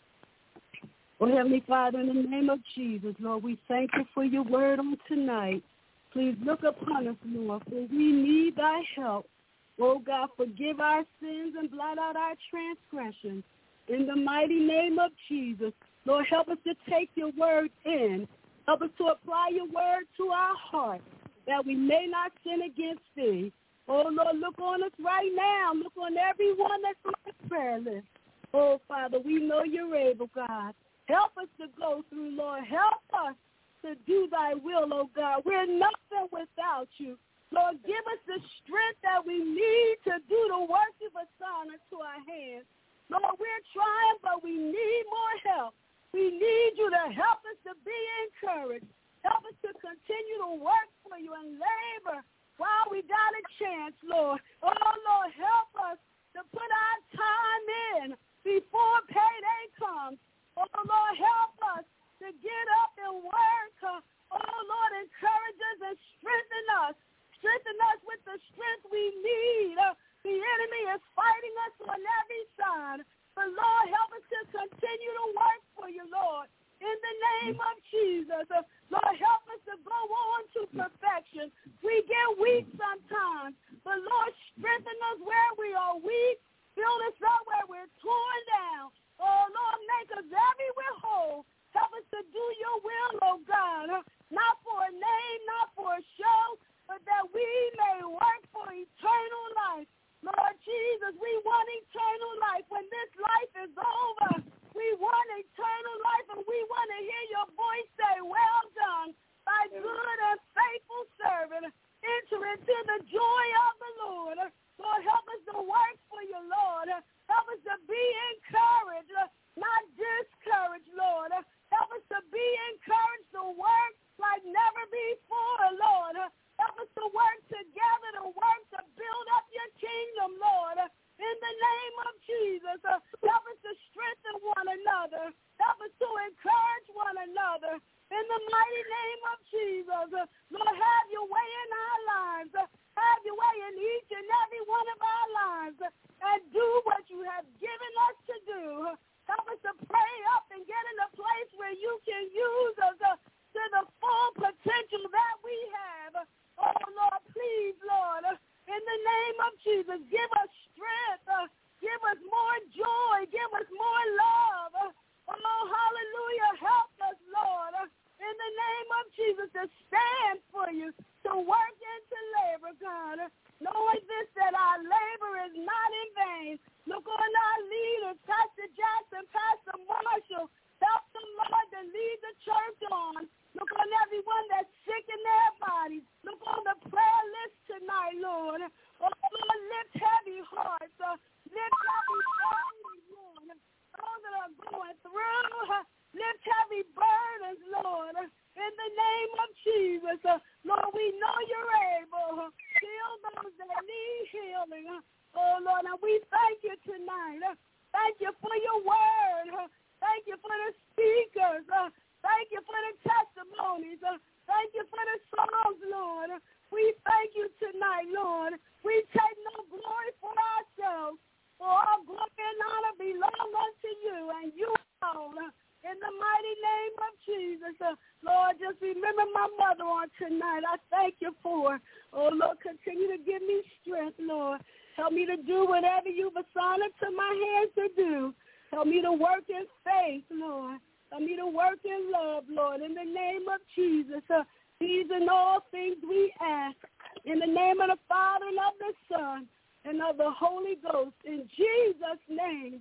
Oh, Heavenly Father, in the name of Jesus, Lord, we thank you for your word on tonight. Please look upon us, Lord, for we need thy help. Oh, God, forgive our sins and blot out our transgressions. In the mighty name of Jesus, Lord, help us to take your word in. Help us to apply your word to our heart, that we may not sin against thee. Oh, Lord, look on us right now. Look on everyone that's on the prayer list. Oh, Father, we know you're able, God. Help us to go through, Lord. Help us to do thy will, oh God. We're nothing without you. Lord, give us the strength that we need to do the work you've assigned to our hands. Lord, we're trying, but we need more help. We need you to help us to be encouraged. Help us to continue to work for you and labor while we got a chance, Lord. Oh, Lord, help us to put our time in before payday comes. Oh, Lord, help us to get up and work. Oh, Lord, encourage us and strengthen us. Strengthen us with the strength we need. The enemy is fighting us on every side. But, Lord, help us to continue to work for you, Lord. In the name of Jesus. Lord, help us to go on to perfection. We get weak sometimes. But, Lord, strengthen us where we are weak. Build us up where we're torn down. Oh, Lord, make us everywhere whole. Help us to do your will, oh God. Not for a name, not for a show, but that we may work for eternal life. Lord Jesus, we want eternal life. When this life is over, we want eternal life, and we want to hear your voice say, well done, thy good and faithful servant. Enter into the joy of the Lord. Lord, help us to work for you, Lord. Help us to be encouraged, not discouraged, Lord. Help us to be encouraged to work like never before, Lord. Help us to work together, to work to build up your kingdom, Lord. In the name of Jesus, help us to strengthen one another. Help us to encourage one another. In the mighty name of Jesus, Lord, have your way in our lives. Have your way in each and every one of our lives. And do what you have given us to do. Help us to pray up and get in a place where you can use us to the full potential that we have. Oh, Lord, please, Lord, in the name of Jesus, give us strength. Give us more joy. Give us more love. Oh, hallelujah. Help us, Lord, in the name of Jesus, to stand for you, to work and to labor, God. Knowing this, that our labor is not in vain. Look on our leaders, Pastor Jackson, Pastor Marshall. Help them, Lord, to lead the church on. Look on everyone that's sick in their bodies. Look on the prayer list tonight, Lord. Oh, Lord, lift heavy hearts. Lift heavy burdens, Lord. Those that are going through, lift heavy burdens, Lord. In the name of Jesus, Lord, we know you're able. Heal those that need healing. Oh, Lord, and we thank you tonight. Thank you for your word. Thank you for the speakers. Thank you for the testimonies. Thank you for the songs, Lord. We thank you tonight, Lord. We take no glory for ourselves. For all glory and honor belong unto you and you alone. In the mighty name of Jesus, Lord, just remember my mother on tonight. I thank you for her. Oh, Lord, continue to give me strength, Lord. Help me to do whatever you've assigned to my hands to do. Help me to work in faith, Lord. Help me to work in love, Lord. In the name of Jesus, these and all things we ask. In the name of the Father and of the Son and of the Holy Ghost. In Jesus' name,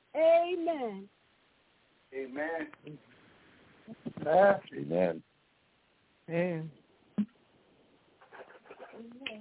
amen. Amen. Amen. Amen. Amen.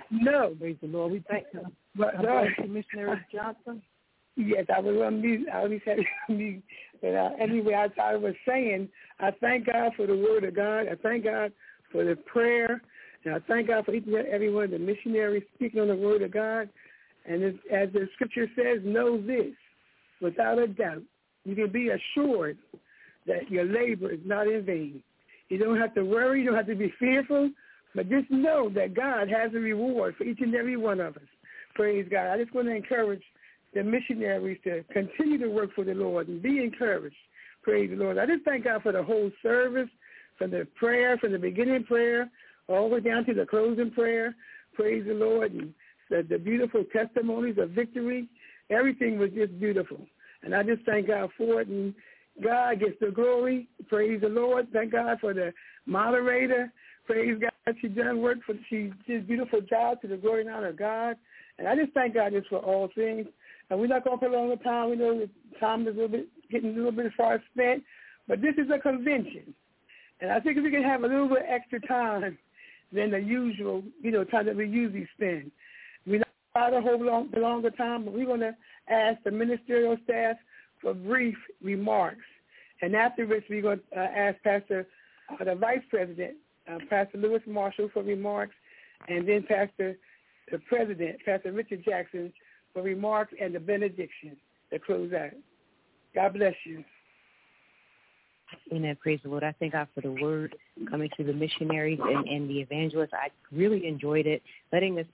No. Praise the Lord. We thank you. But Missionary Johnson. Yes, I was on mute. I always had mute. But anyway, I was saying, I thank God for the word of God. I thank God for the prayer. And I thank God for each and every one of the missionaries speaking on the word of God. And as the scripture says, know this, without a doubt, you can be assured that your labor is not in vain. You don't have to worry. You don't have to be fearful. But just know that God has a reward for each and every one of us. Praise God. I just want to encourage the missionaries to continue to work for the Lord and be encouraged. Praise the Lord. I just thank God for the whole service, from the prayer, from the beginning prayer, all the way down to the closing prayer. Praise the Lord. And the beautiful testimonies of victory. Everything was just beautiful. And I just thank God for it. And God gets the glory. Praise the Lord. Thank God for the moderator. Praise God. She done work for, she did a beautiful job to the glory and honor of God. And I just thank God just for all things. And we're not going to prolong the time. We know the time is getting a little bit far spent. But this is a convention. And I think if we can have a little bit extra time than the usual, time that we usually spend. We're not going to hold the longer time, but we're going to ask the ministerial staff for brief remarks. And afterwards, we're going to ask the Vice President, Pastor Lewis Marshall, for remarks, and then the President, Pastor Richard Jackson, for remarks and the benediction to close out. God bless you. Amen. Praise the Lord. I thank God for the word coming to the missionaries and the evangelists. I really enjoyed it, letting us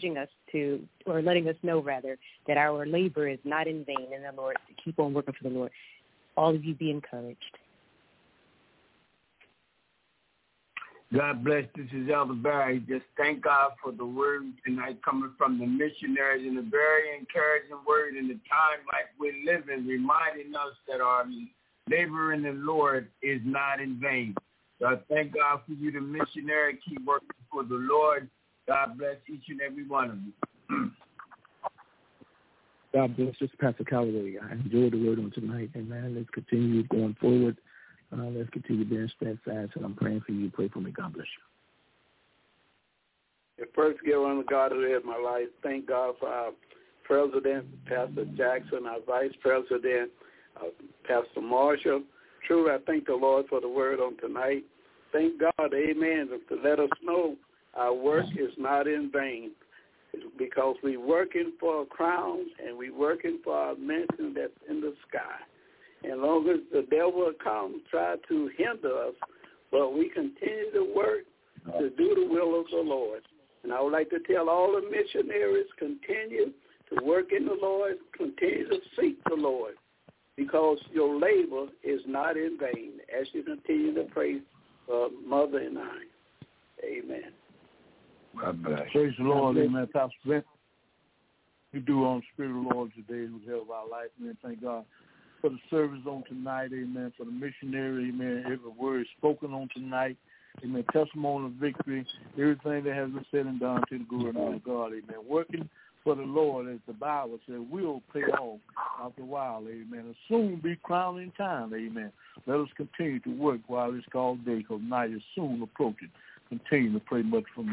know that our labor is not in vain in the Lord, to keep on working for the Lord. All of you be encouraged. God bless. This is Elder Barry. Just thank God for the word tonight coming from the missionaries, and a very encouraging word in the time like we live in, reminding us that our labor in the Lord is not in vain. So I thank God for you, the missionary. Keep working for the Lord. God bless each and every one of you. God bless. This is Pastor Calloway. I enjoyed the word on tonight. Amen. Let's continue going forward. Let's continue being steadfast. And I'm praying for you. Pray for me. God bless you. First, give honor to God who is my life. Thank God for our President, Pastor Jackson, our Vice President, Pastor Marshall. Truly, I thank the Lord for the word on tonight. Thank God, amen, to let us know our work is not in vain, because we're working for a crown and we're working for our mansion that's in the sky. And long as the devil comes, try to hinder us, but we continue to work to do the will of the Lord. And I would like to tell all the missionaries, continue to work in the Lord, continue to seek the Lord, because your labor is not in vain, as you continue to pray for Mother and I. Amen. God bless. Praise the Lord. Amen. Pastor Brent, we do on the Spirit of the Lord today, who's held our life. Amen. Thank God for the service on tonight. Amen. For the missionary. Amen. Every word spoken on tonight. Amen. Testimony of victory. Everything that has been said and done to the glory of God. Amen. Working for the Lord, as the Bible says, will pay off after a while. Amen. And soon be crowning time. Amen. Let us continue to work while it's called day, because night is soon approaching. Continue to pray much for me.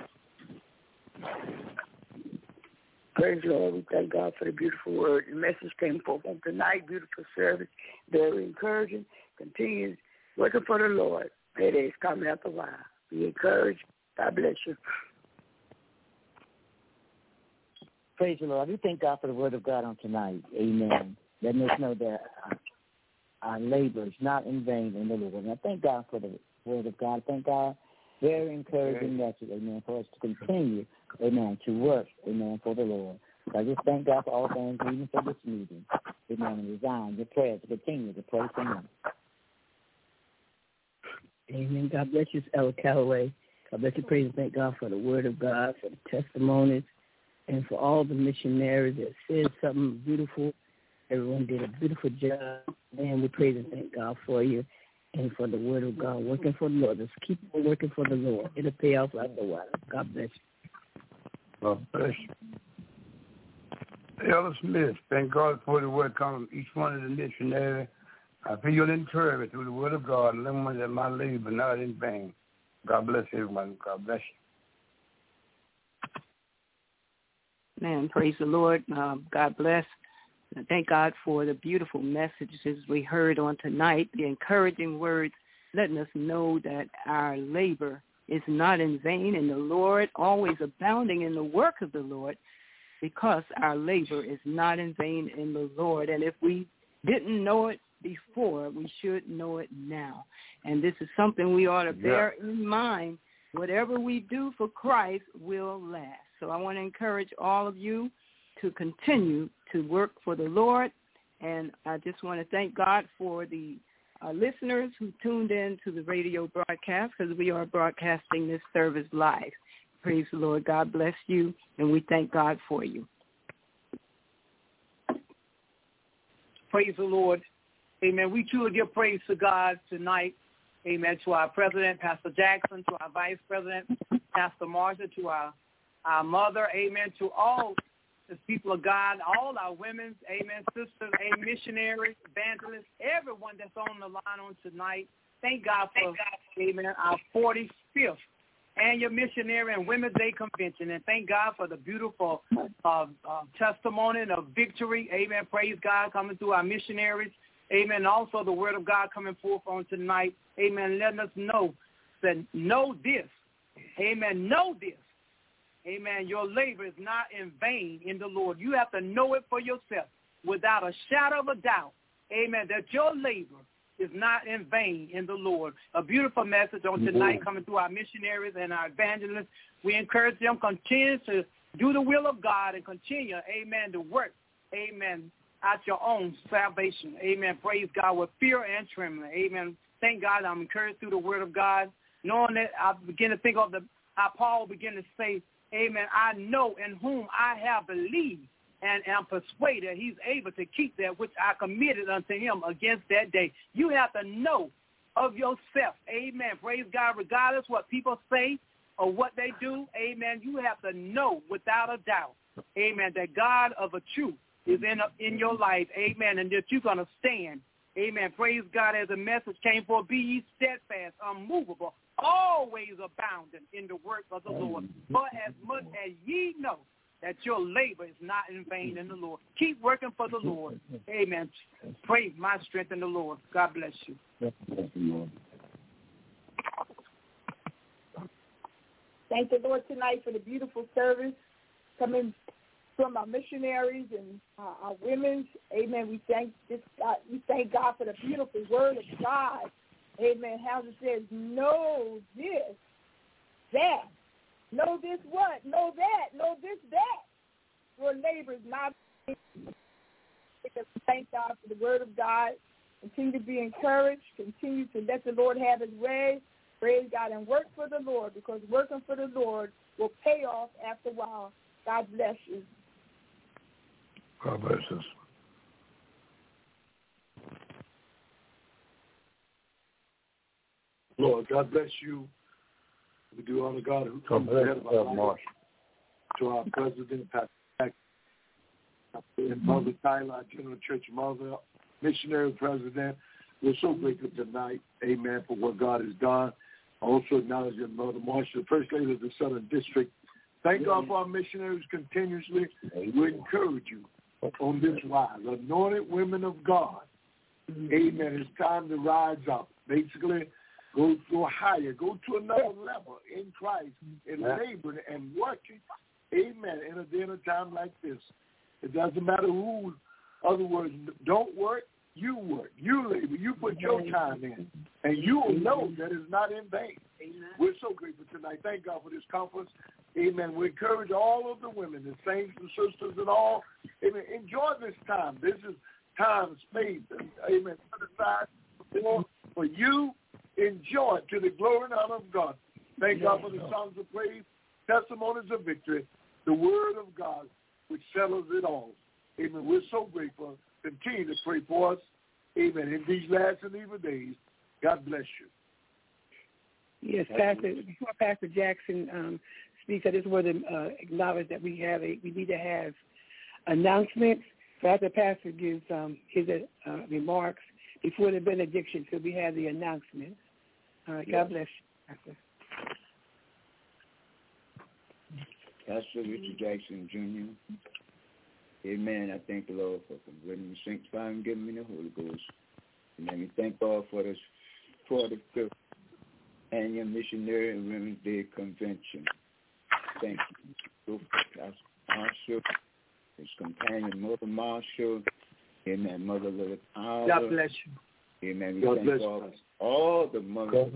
Praise the Lord. We thank God for the beautiful word. The message came forth on tonight. Beautiful service. Very encouraging. Continue working for the Lord. It is coming after a while. Be encouraged. God bless you. Praise the Lord. We thank God for the word of God on tonight. Amen. Letting us know that our labor is not in vain in the Lord. And I thank God for the word of God. Thank God. Very encouraging message, amen, for us to continue, amen, to work, amen, for the Lord. So I just thank God for all things, even for this meeting, amen, and resign your prayers to continue to pray for me. Amen. God bless you, Elder Calloway. God bless you. Praise and thank God for the word of God, for the testimonies, and for all the missionaries that said something beautiful. Everyone did a beautiful job. And we praise and thank God for you and for the word of God, working for the Lord. Just keep on working for the Lord. It'll pay off after a while. God bless you. God bless you. Elder Smith, thank God for the word coming from each one of the missionaries. I feel encouraged through the word of God, and remember that my labor not in vain. God bless everyone. God bless Man, praise the Lord. God bless. And thank God for the beautiful messages we heard on tonight, the encouraging words letting us know that our labor is not in vain in the Lord, always abounding in the work of the Lord, because our labor is not in vain in the Lord. And if we didn't know it before, we should know it now. And this is something we ought to bear in mind. Whatever we do for Christ will last. So I want to encourage all of you to continue to work for the Lord. And I just want to thank God for the listeners who tuned in to the radio broadcast, because we are broadcasting this service live. Praise the Lord. God bless you, and we thank God for you. Praise the Lord. Amen. We truly give praise to God tonight. Amen. To our president, Pastor Jackson, to our vice president, Pastor Marsha, to our mother. Amen. To all the people of God, all our women, amen, sisters, amen, missionaries, evangelists, everyone that's on the line on tonight. Thank God for, amen, our 45th annual Missionary and Women's Day Convention. And thank God for the beautiful testimony of victory. Amen. Praise God coming through our missionaries. Amen. Also the word of God coming forth on tonight. Amen. Letting us know that know this. Amen. Know this. Amen. Your labor is not in vain in the Lord. You have to know it for yourself without a shadow of a doubt. Amen. That your labor is not in vain in the Lord. A beautiful message on tonight coming through our missionaries and our evangelists. We encourage them continue to do the will of God and continue, amen, to work, amen, out your own salvation. Amen. Praise God with fear and trembling. Amen. Thank God I'm encouraged through the word of God, knowing that I begin to think of how Paul began to say, amen, I know in whom I have believed and am persuaded he's able to keep that which I committed unto him against that day. You have to know of yourself. Amen. Praise God. Regardless what people say or what they do, amen, you have to know without a doubt, amen, that God of a truth is in your life, amen, and that you're going to stand. Amen. Praise God, as the message came for, be ye steadfast, unmovable, always abounding in the work of the Lord. For as much as ye know that your labor is not in vain in the Lord. Keep working for the Lord. Amen. Praise my strength in the Lord. God bless you. Thank the Lord tonight for the beautiful service coming from our missionaries and our women. Amen. We thank God for the beautiful word of God. Amen. How it says, know this, that. Know this what? Know that. Know this that. Your labor is not. Thank God for the word of God. Continue to be encouraged. Continue to let the Lord have his way. Praise God and work for the Lord, because working for the Lord will pay off after a while. God bless you. God bless us. Lord, God bless you. We do honor God who comes ahead of our life. To our president, Pastor Jackson, and Mother Tyler, our General Church Mother, missionary president. We're so grateful tonight, amen, for what God has done. Also acknowledging Mother Marsha, the First Lady of the Southern District. Thank God for our missionaries continuously. We encourage you on this rise. Anointed women of God. Amen. It's time to rise up. Basically, go higher. Go to another level in Christ and laboring and working. Amen. In a day and a time like this. It doesn't matter who. Other words, don't work. You work. You labor. You put your time in. And you will know that it's not in vain. Amen. We're so grateful tonight. Thank God for this conference. Amen. We encourage all of the women, the saints and sisters and all. Amen. Enjoy this time. This is time, space, and amen. Put aside for you. Enjoy it to the glory and honor of God. Thank God for the songs of praise, testimonies of victory, the word of God, which settles it all. Amen. We're so grateful. Continue to pray for us. Amen. In these last and evil days, God bless you. Yes, Pastor. Before Pastor Jackson speaks, I just want to acknowledge that we need to have announcements. So after Pastor gives his remarks before the benediction, so we have the announcements. All right. God bless you, Pastor. Pastor Richard Jackson Jr. Amen. I thank the Lord for converting me, sanctifying, and giving me the Holy Ghost. Amen. We thank God for this 45th Annual Missionary and Women's Day Convention. Thank you. Pastor Marshall, his companion, Mother Marshall. Amen. Mother Little Tyler. God bless you. Amen. We thank God for all the mothers,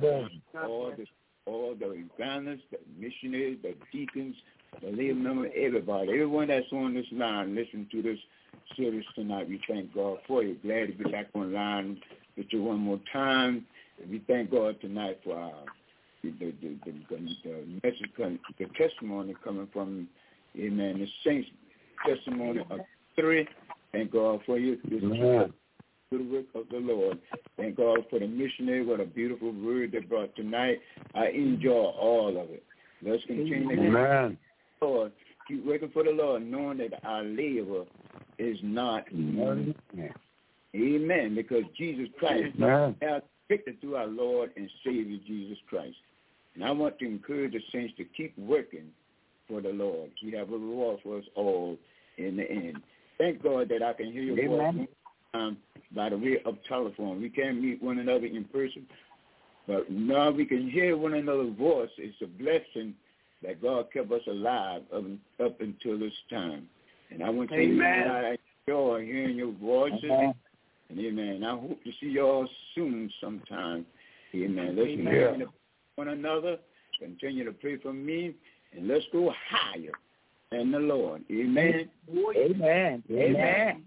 all the evangelists, the missionaries, the deacons, the lay members, everybody, everyone that's on this line, listen to this service tonight. We thank God for you. Glad to be back online with you one more time. And we thank God tonight for the message, the testimony coming from, amen, the saints' testimony of 3. Thank God for you. This is good work of the Lord. Thank God for the missionary. What a beautiful word they brought tonight. I enjoy all of it. Let's continue. Amen. Lord, keep working for the Lord, knowing that our labor is not money. Amen. Because Jesus Christ has victory through our Lord and Savior Jesus Christ. And I want to encourage the saints to keep working for the Lord. We have a reward for us all in the end. Thank God that I can hear your voice by the way of telephone. We can't meet one another in person, but now we can hear one another's voice. It's a blessing that God kept us alive up until this time. And I want to say I enjoy hearing your voices. And amen. I hope to see you all soon sometime. Amen. Let's hear one another. Continue to pray for me. And let's go higher in the Lord. Amen. Amen. Amen.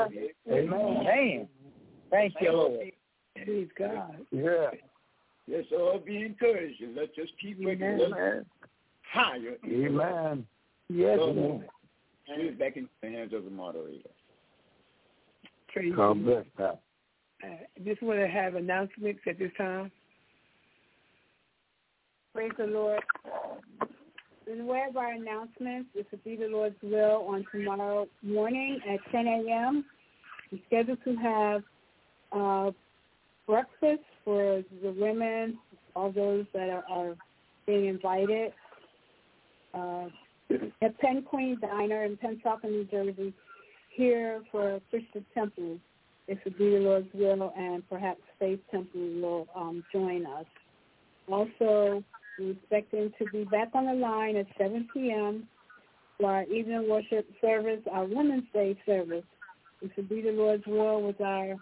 Amen. Thank you, Lord. Praise God. Yeah. Let's all be encouraged. Let's just keep working higher. Amen. Yes, Lord. And back in the hands of the moderator. Praise God bless that. Just want to have announcements at this time. Praise the Lord. In the way of our announcements, this will be the Lord's will on tomorrow morning at 10 a.m. We're scheduled to have breakfast for the women, all those that are being invited. At Penn Queen Diner in Pensacola, New Jersey, here for Christian Temple. This will be the Lord's will, and perhaps Faith Temple will join us. Also, we're expecting to be back on the line at 7 p.m. for our evening worship service, our Women's Day service. This will be the Lord's will with our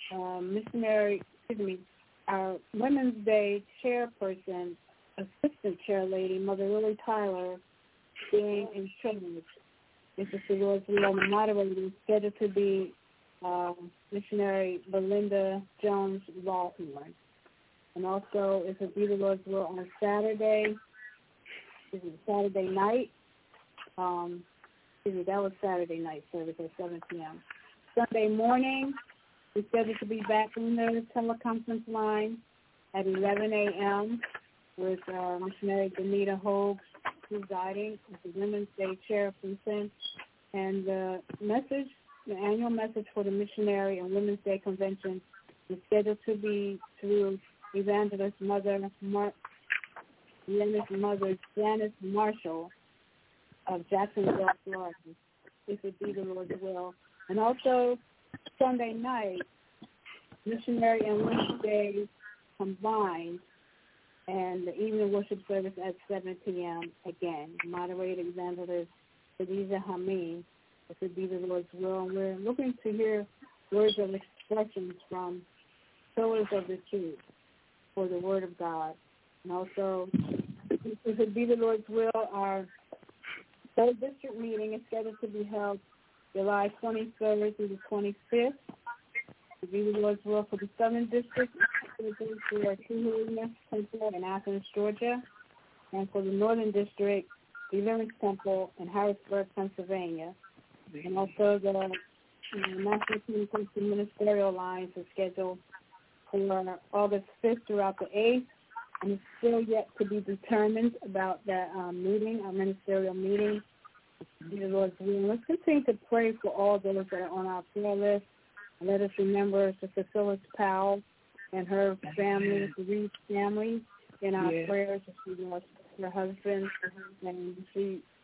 our Women's Day chairperson, assistant chair lady, Mother Lily Tyler, being in charge. This is the Lord's will. The moderator is scheduled to be missionary Belinda Jones Lawhorn. And also, it will be the Lord's will on Saturday. This is Saturday night. That was Saturday night service at 7 p.m. Sunday morning, we're scheduled to be back on the teleconference line at 11 a.m. with missionary Benita Hogue presiding as the Women's Day chairperson. And the annual message for the Missionary and Women's Day Convention is scheduled to be through Evangelist Mother Janice Marshall of Jacksonville, Florida. This would be the Lord's will. And also, Sunday night, Missionary and Women's Day combined, and the evening worship service at 7 p.m. again. Moderator Evangelist Khadija Hameen. This would be the Lord's will. And we're looking to hear words of expressions from pillars of the truth for the Word of God. And also, this would be the Lord's will. Our third district meeting is scheduled to be held July 23rd through the 25th. To be the Lord's will for the Southern District, for True Holiness Temple in Athens, Georgia, and for the Northern District, Deliverance Temple in Harrisburg, Pennsylvania. And also the National Communication Ministerial Alliance is scheduled for August 5th throughout the 8th, and it's still yet to be determined about that meeting, our ministerial meeting. Be the Lord's will. Let's continue to pray for all those that are on our prayer list. And let us remember Sister Phyllis Powell and her family, the Reed family, in our prayers. She lost her husband, and she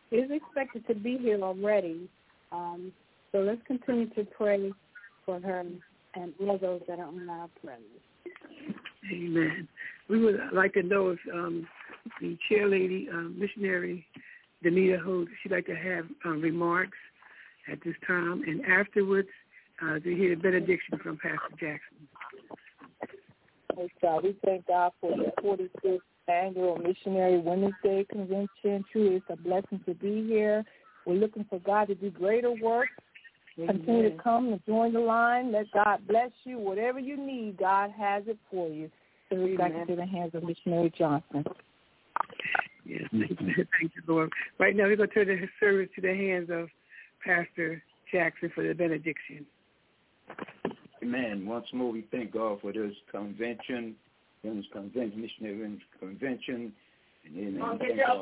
is expected to be here already. So let's continue to pray for her and all those that are on our prayer list. Amen. We would like to know if the chairlady, missionary Danita Holt, she'd like to have remarks at this time, and afterwards to hear the benediction from Pastor Jackson. Praise God. We thank God for the 46th Annual Missionary Women's Day Convention. Truly, it's a blessing to be here. We're looking for God to do greater work. Continue to come and join the line. Let God bless you. Whatever you need, God has it for you. So we're back into the hands of Missionary Johnson. Yes, thank you, Lord. Right now, we're going to turn the service to the hands of Pastor Jackson for the benediction. Amen. Once more, we thank God for this convention, Women's Convention, Missionary Women's Convention. And amen.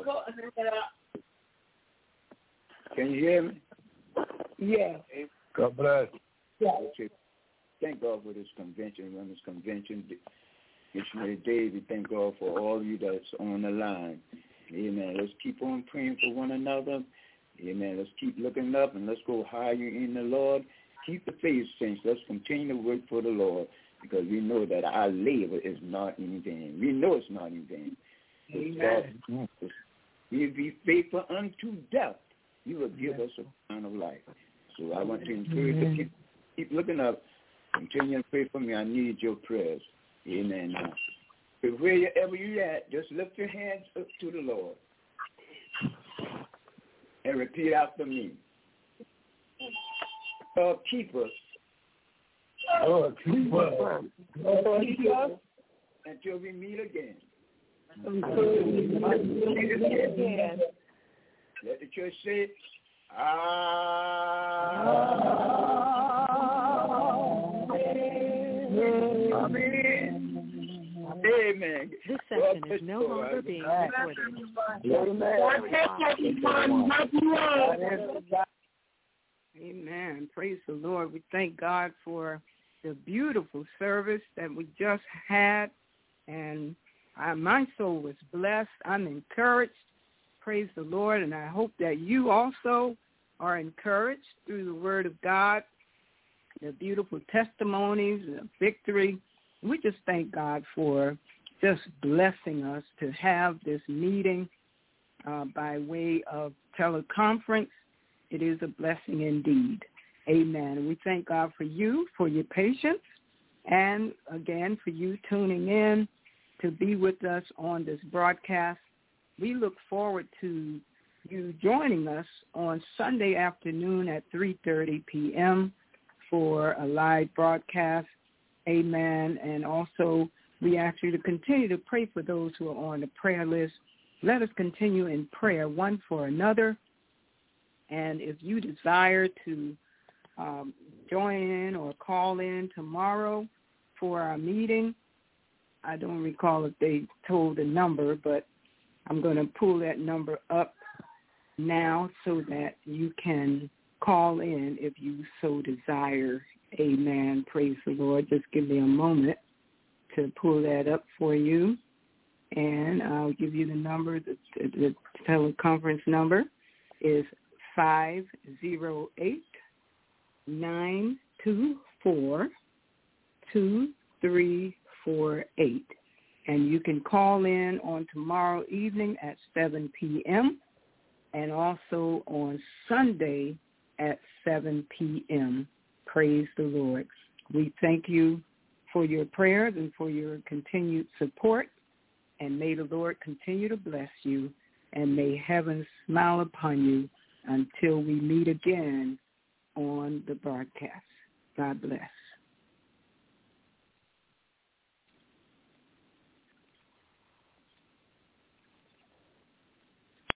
Can you hear me? Yeah. God bless. Yeah. Okay. Thank God for this convention, Women's Convention. Missionary Dave, we thank God for all of you that's on the line. Amen. Let's keep on praying for one another. Amen. Let's keep looking up and let's go higher in the Lord. Keep the faith, saints. Let's continue to work for the Lord because we know that our labor is not in vain. We know it's not in vain. Amen. We be faithful unto death. You will give us a crown of life. So I want to encourage you to keep looking up. Continue to pray for me. I need your prayers. Amen. But wherever you're at, just lift your hands up to the Lord and repeat after me. Lord, keep us. Lord, keep us. Lord, keep us until we meet again. Let the church say, Amen. Amen. This session is no longer being recorded. Amen. Praise the Lord. We thank God for the beautiful service that we just had, and my soul was blessed. I'm encouraged. Praise the Lord, and I hope that you also are encouraged through the Word of God, the beautiful testimonies, the victory. We just thank God for just blessing us to have this meeting by way of teleconference. It is a blessing indeed. Amen. We thank God for you, for your patience, and again for you tuning in to be with us on this broadcast. We look forward to you joining us on Sunday afternoon at 3:30 p.m. for a live broadcast. Amen. And also, we ask you to continue to pray for those who are on the prayer list. Let us continue in prayer one for another. And if you desire to join in or call in tomorrow for our meeting, I don't recall if they told the number, but I'm going to pull that number up now so that you can call in if you so desire. Amen. Praise the Lord. Just give me a moment to pull that up for you. And I'll give you the number. The teleconference number is 508-924-2348. And you can call in on tomorrow evening at 7 p.m. and also on Sunday at 7 p.m. Praise the Lord. We thank you for your prayers and for your continued support. And may the Lord continue to bless you. And may heaven smile upon you until we meet again on the broadcast. God bless.